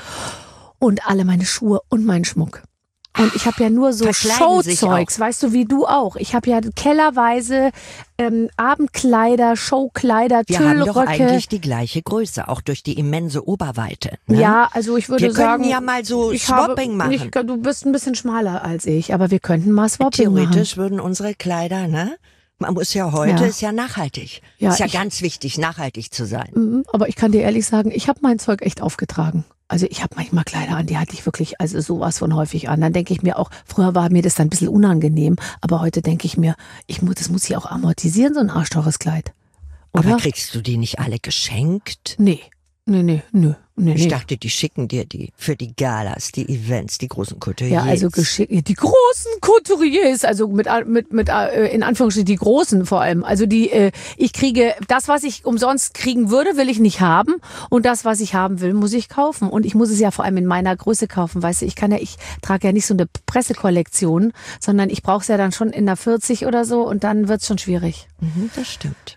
[SPEAKER 2] und alle meine Schuhe und meinen Schmuck. Und ich habe ja nur so
[SPEAKER 4] Verkleiden sich
[SPEAKER 2] Showzeugs, weißt du, wie du auch. Ich habe ja kellerweise ähm, Abendkleider, Showkleider,
[SPEAKER 4] Wir
[SPEAKER 2] Tüllröcke.
[SPEAKER 4] haben doch eigentlich die gleiche Größe, auch durch die immense Oberweite. Ne?
[SPEAKER 2] Ja, also ich würde
[SPEAKER 4] wir
[SPEAKER 2] sagen,
[SPEAKER 4] können ja mal so
[SPEAKER 2] ich
[SPEAKER 4] Swapping
[SPEAKER 2] habe
[SPEAKER 4] machen.
[SPEAKER 2] Nicht, du bist ein bisschen schmaler als ich, aber wir könnten mal Swapping
[SPEAKER 4] Theoretisch
[SPEAKER 2] machen.
[SPEAKER 4] würden unsere Kleider, ne? Man muss ja heute,
[SPEAKER 2] Ja.
[SPEAKER 4] ist ja nachhaltig.
[SPEAKER 2] Ja,
[SPEAKER 4] ist ja
[SPEAKER 2] ich-
[SPEAKER 4] ganz wichtig, nachhaltig zu sein.
[SPEAKER 2] Mhm, aber ich kann dir ehrlich sagen, ich habe mein Zeug echt aufgetragen. Also ich habe manchmal Kleider an, die hatte ich wirklich also sowas von häufig an. Dann denke ich mir auch, früher war mir das dann ein bisschen unangenehm, aber heute denke ich mir, ich muss, das muss ich auch amortisieren, so ein arschteures Kleid. Oder?
[SPEAKER 4] Aber kriegst du die nicht alle geschenkt?
[SPEAKER 2] Nee, nee, nee, nö, nee,
[SPEAKER 4] Ich
[SPEAKER 2] nee.
[SPEAKER 4] dachte, die schicken dir die für die Galas, die Events, die großen Couturiers.
[SPEAKER 2] Ja, also geschickt. Die großen Couturiers, also mit, mit, mit äh, in Anführungsstrichen die großen vor allem. Also die, äh, ich kriege, das, was ich umsonst kriegen würde, will ich nicht haben. Und das, was ich haben will, muss ich kaufen. Und ich muss es ja vor allem in meiner Größe kaufen. Weißt du, ich kann ja, ich trage ja nicht so eine Pressekollektion, sondern ich brauche es ja dann schon in der vierzig oder so und dann wird's schon schwierig.
[SPEAKER 4] Mhm, das stimmt.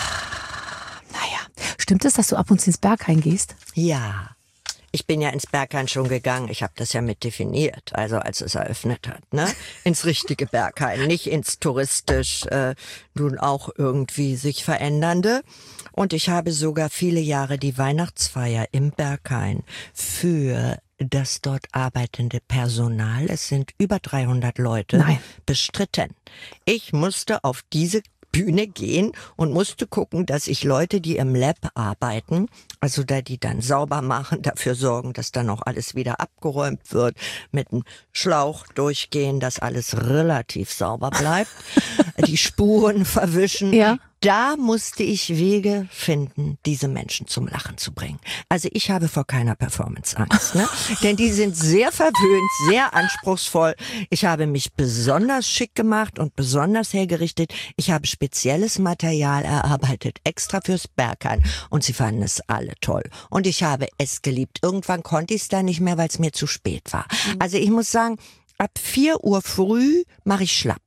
[SPEAKER 2] Naja, stimmt es, dass du ab und zu ins Berghain gehst?
[SPEAKER 4] Ja. Ich bin ja ins Berghain schon gegangen. Ich habe das ja mit definiert, also als es eröffnet hat, ne? Ins richtige Berghain, nicht ins touristisch, äh, nun auch irgendwie sich verändernde. Und ich habe sogar viele Jahre die Weihnachtsfeier im Berghain für das dort arbeitende Personal, es sind über dreihundert Leute,
[SPEAKER 2] Nein.
[SPEAKER 4] bestritten. Ich musste auf diese Bühne gehen und musste gucken, dass ich Leute, die im Lab arbeiten, also da die dann sauber machen, dafür sorgen, dass dann auch alles wieder abgeräumt wird, mit einem Schlauch durchgehen, dass alles relativ sauber bleibt, die Spuren verwischen.
[SPEAKER 2] Ja.
[SPEAKER 4] Da musste ich Wege finden, diese Menschen zum Lachen zu bringen. Also ich habe vor keiner Performance Angst, ne? Denn die sind sehr verwöhnt, sehr anspruchsvoll. Ich habe mich besonders schick gemacht und besonders hergerichtet. Ich habe spezielles Material erarbeitet, extra fürs Berghain. Und sie fanden es alle toll. Und ich habe es geliebt. Irgendwann konnte ich es dann nicht mehr, weil es mir zu spät war. Also ich muss sagen, ab vier Uhr früh mache ich schlapp.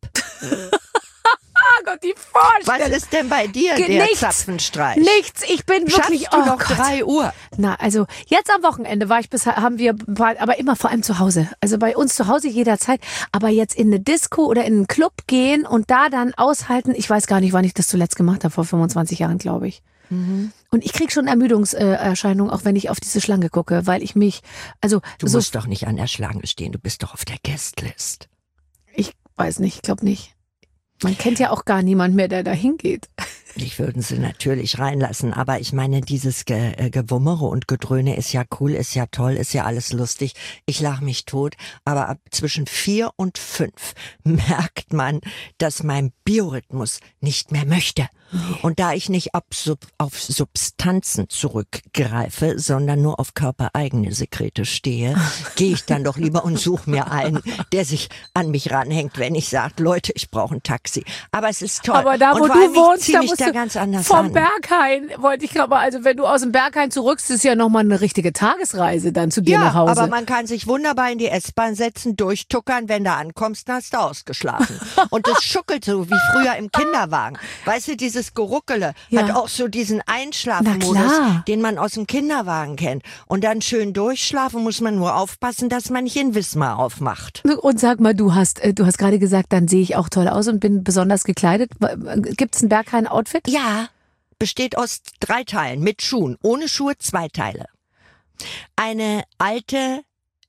[SPEAKER 2] Oh Gott, die Vorstellung.
[SPEAKER 4] Was ist denn bei dir
[SPEAKER 2] Ge-
[SPEAKER 4] der
[SPEAKER 2] nichts.
[SPEAKER 4] Zapfenstreich?
[SPEAKER 2] Nichts, ich bin wirklich,
[SPEAKER 4] Schaffst du
[SPEAKER 2] oh
[SPEAKER 4] noch
[SPEAKER 2] Gott.
[SPEAKER 4] drei Uhr?
[SPEAKER 2] Na, also jetzt am Wochenende war ich bis, haben wir, war, aber immer vor allem zu Hause. Also bei uns zu Hause jederzeit. Aber jetzt in eine Disco oder in einen Club gehen und da dann aushalten. Ich weiß gar nicht, wann ich das zuletzt gemacht habe, vor fünfundzwanzig Jahren, glaube ich.
[SPEAKER 4] Mhm.
[SPEAKER 2] Und ich krieg schon Ermüdungserscheinungen, auch wenn ich auf diese Schlange gucke, weil ich mich, also
[SPEAKER 4] Du
[SPEAKER 2] so,
[SPEAKER 4] musst doch nicht an der Schlange stehen, du bist doch auf der Guestlist.
[SPEAKER 2] ich weiß nicht, ich glaube nicht. Man kennt ja auch gar niemand mehr, der da hingeht.
[SPEAKER 4] Ich würden sie natürlich reinlassen, aber ich meine, dieses Ge äh, Gewummere und Gedröhne ist ja cool, ist ja toll, ist ja alles lustig. Ich lache mich tot, aber ab zwischen vier und fünf merkt man, dass mein Biorhythmus nicht mehr möchte. Und da ich nicht auf, Sub auf Substanzen zurückgreife, sondern nur auf körpereigene Sekrete stehe, gehe ich dann doch lieber und suche mir einen, der sich an mich ranhängt, wenn ich sage, Leute, ich brauche ein Taxi. Aber es ist toll.
[SPEAKER 2] Aber da,
[SPEAKER 4] und
[SPEAKER 2] wo
[SPEAKER 4] vor
[SPEAKER 2] du
[SPEAKER 4] allem, ich
[SPEAKER 2] wohnst,
[SPEAKER 4] zieh
[SPEAKER 2] da
[SPEAKER 4] mich
[SPEAKER 2] musst
[SPEAKER 4] da
[SPEAKER 2] du
[SPEAKER 4] ganz anders
[SPEAKER 2] vom
[SPEAKER 4] an.
[SPEAKER 2] Berghain, wollte ich gerade, also wenn du aus dem Berghain zurückst, ist ja nochmal eine richtige Tagesreise dann zu dir
[SPEAKER 4] Ja,
[SPEAKER 2] nach Hause.
[SPEAKER 4] aber man kann sich wunderbar in die S-Bahn setzen, durchtuckern, wenn du ankommst, dann hast du ausgeschlafen. Und das schuckelt so wie früher im Kinderwagen. Weißt du, dieses Geruckele
[SPEAKER 2] Ja.
[SPEAKER 4] hat auch so diesen
[SPEAKER 2] Na
[SPEAKER 4] Einschlafmodus,
[SPEAKER 2] klar.
[SPEAKER 4] den man aus dem Kinderwagen kennt. Und dann schön durchschlafen muss man nur aufpassen, dass man nicht in Wismar aufmacht.
[SPEAKER 2] Und sag mal, du hast, äh, du hast gerade gesagt, dann sehe ich auch toll aus und bin besonders gekleidet. Gibt's ein Berghain-Outfit?
[SPEAKER 4] Ja, besteht aus drei Teilen mit Schuhen. Ohne Schuhe zwei Teile. Eine alte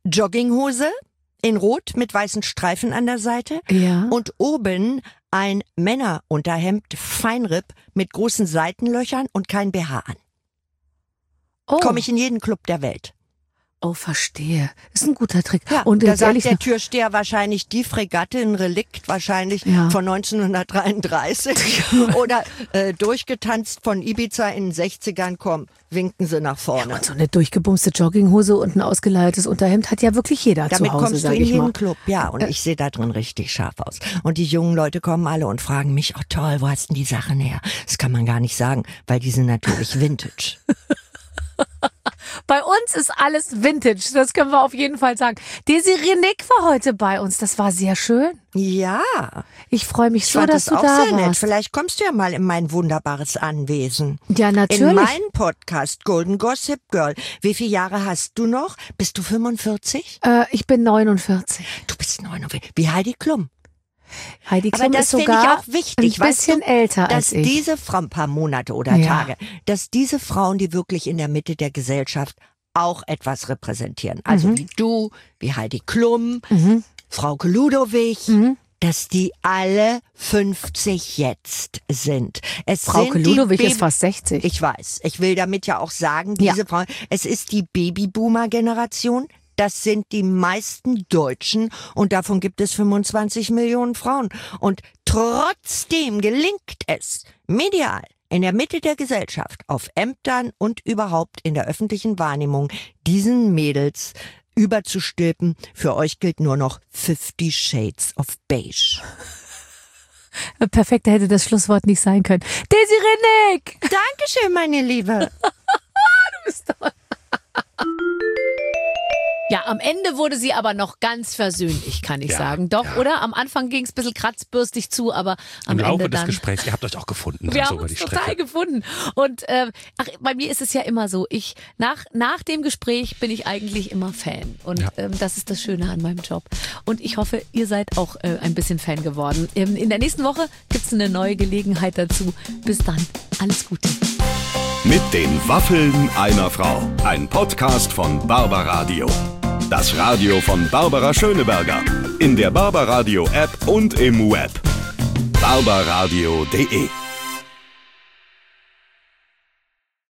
[SPEAKER 4] Jogginghose in Rot mit weißen Streifen an der Seite
[SPEAKER 2] Ja.
[SPEAKER 4] und oben ein Männerunterhemd Feinripp mit großen Seitenlöchern und kein B H an.
[SPEAKER 2] Oh.
[SPEAKER 4] Komme ich in jeden Club der Welt.
[SPEAKER 2] Oh, verstehe. Ist ein guter Trick.
[SPEAKER 4] Ja,
[SPEAKER 2] und
[SPEAKER 4] da
[SPEAKER 2] jetzt
[SPEAKER 4] sagt
[SPEAKER 2] ehrlich,
[SPEAKER 4] der Türsteher wahrscheinlich die Fregatte, ein Relikt wahrscheinlich
[SPEAKER 2] Ja.
[SPEAKER 4] von neunzehnhundertdreiunddreißig oder äh, durchgetanzt von Ibiza in den sechzigern, komm, winken sie nach vorne.
[SPEAKER 2] und so eine durchgebumste Jogginghose und ein ausgeleiertes Unterhemd hat ja wirklich jeder
[SPEAKER 4] Damit
[SPEAKER 2] zu Hause,
[SPEAKER 4] kommst du
[SPEAKER 2] sag
[SPEAKER 4] in
[SPEAKER 2] ich
[SPEAKER 4] jeden
[SPEAKER 2] mal.
[SPEAKER 4] Club, ja, und ich sehe da drin richtig scharf aus. Und die jungen Leute kommen alle und fragen mich, oh toll, wo hast denn die Sachen her? Das kann man gar nicht sagen, weil die sind natürlich Vintage.
[SPEAKER 2] Bei uns ist alles Vintage, das können wir auf jeden Fall sagen. Desiree Nick war heute bei uns, das war sehr schön.
[SPEAKER 4] Ja,
[SPEAKER 2] Ich freue mich
[SPEAKER 4] ich
[SPEAKER 2] so,
[SPEAKER 4] fand
[SPEAKER 2] dass
[SPEAKER 4] das
[SPEAKER 2] du
[SPEAKER 4] auch
[SPEAKER 2] da
[SPEAKER 4] sehr nett.
[SPEAKER 2] warst.
[SPEAKER 4] Vielleicht kommst du ja mal in mein wunderbares Anwesen.
[SPEAKER 2] Ja,
[SPEAKER 4] In
[SPEAKER 2] natürlich.
[SPEAKER 4] meinen Podcast Golden Gossip Girl. Wie viele Jahre hast du noch? Bist du fünfundvierzig?
[SPEAKER 2] Äh, ich bin neunundvierzig.
[SPEAKER 4] Du bist neunundvierzig. Wie Heidi Klum.
[SPEAKER 2] Heidi
[SPEAKER 4] Aber
[SPEAKER 2] Klum
[SPEAKER 4] das
[SPEAKER 2] ist
[SPEAKER 4] finde ich
[SPEAKER 2] sogar
[SPEAKER 4] auch wichtig,
[SPEAKER 2] ein
[SPEAKER 4] weißt
[SPEAKER 2] bisschen
[SPEAKER 4] du,
[SPEAKER 2] älter
[SPEAKER 4] dass
[SPEAKER 2] als ich.
[SPEAKER 4] diese Frauen, ein paar Monate oder
[SPEAKER 2] Ja.
[SPEAKER 4] Tage, dass diese Frauen, die wirklich in der Mitte der Gesellschaft auch etwas repräsentieren. Also
[SPEAKER 2] Mhm.
[SPEAKER 4] wie du, wie Heidi Klum,
[SPEAKER 2] Mhm.
[SPEAKER 4] Frauke Ludowig,
[SPEAKER 2] Mhm.
[SPEAKER 4] dass die alle fünfzig jetzt sind. Es
[SPEAKER 2] Frauke
[SPEAKER 4] sind die
[SPEAKER 2] Ludowig
[SPEAKER 4] Baby-
[SPEAKER 2] ist fast sechzig.
[SPEAKER 4] Ich weiß. Ich will damit ja auch sagen,
[SPEAKER 2] Ja.
[SPEAKER 4] diese Frauen, es ist die Babyboomer-Generation. Das sind die meisten Deutschen und davon gibt es fünfundzwanzig Millionen Frauen. Und trotzdem gelingt es, medial, in der Mitte der Gesellschaft, auf Ämtern und überhaupt in der öffentlichen Wahrnehmung, diesen Mädels überzustülpen. Für euch gilt nur noch Fifty Shades of Beige.
[SPEAKER 2] Perfekter hätte das Schlusswort nicht sein können. Desiree Nick!
[SPEAKER 4] Dankeschön, meine Liebe.
[SPEAKER 2] Ja, am Ende wurde sie aber noch ganz versöhnlich, kann ich
[SPEAKER 3] Ja,
[SPEAKER 2] sagen. Doch,
[SPEAKER 3] ja.
[SPEAKER 2] oder? Am Anfang ging es ein bisschen kratzbürstig zu, aber am
[SPEAKER 3] Im Laufe
[SPEAKER 2] Ende
[SPEAKER 3] des
[SPEAKER 2] dann...
[SPEAKER 3] Gesprächs, ihr habt euch auch gefunden.
[SPEAKER 2] Wir
[SPEAKER 3] dann
[SPEAKER 2] haben
[SPEAKER 3] so über
[SPEAKER 2] uns
[SPEAKER 3] die
[SPEAKER 2] total
[SPEAKER 3] Strecke.
[SPEAKER 2] gefunden. Und ähm, ach, bei mir ist es ja immer so, ich nach, nach dem Gespräch bin ich eigentlich immer Fan. Und
[SPEAKER 3] Ja.
[SPEAKER 2] ähm, das ist das Schöne an meinem Job. Und ich hoffe, ihr seid auch äh, ein bisschen Fan geworden. Ähm, in der nächsten Woche gibt's eine neue Gelegenheit dazu. Bis dann. Alles Gute.
[SPEAKER 1] Mit den Waffeln einer Frau. Ein Podcast von Barbaradio. Das Radio von Barbara Schöneberger. In der Barbaradio App und im Web. barbaradio punkt de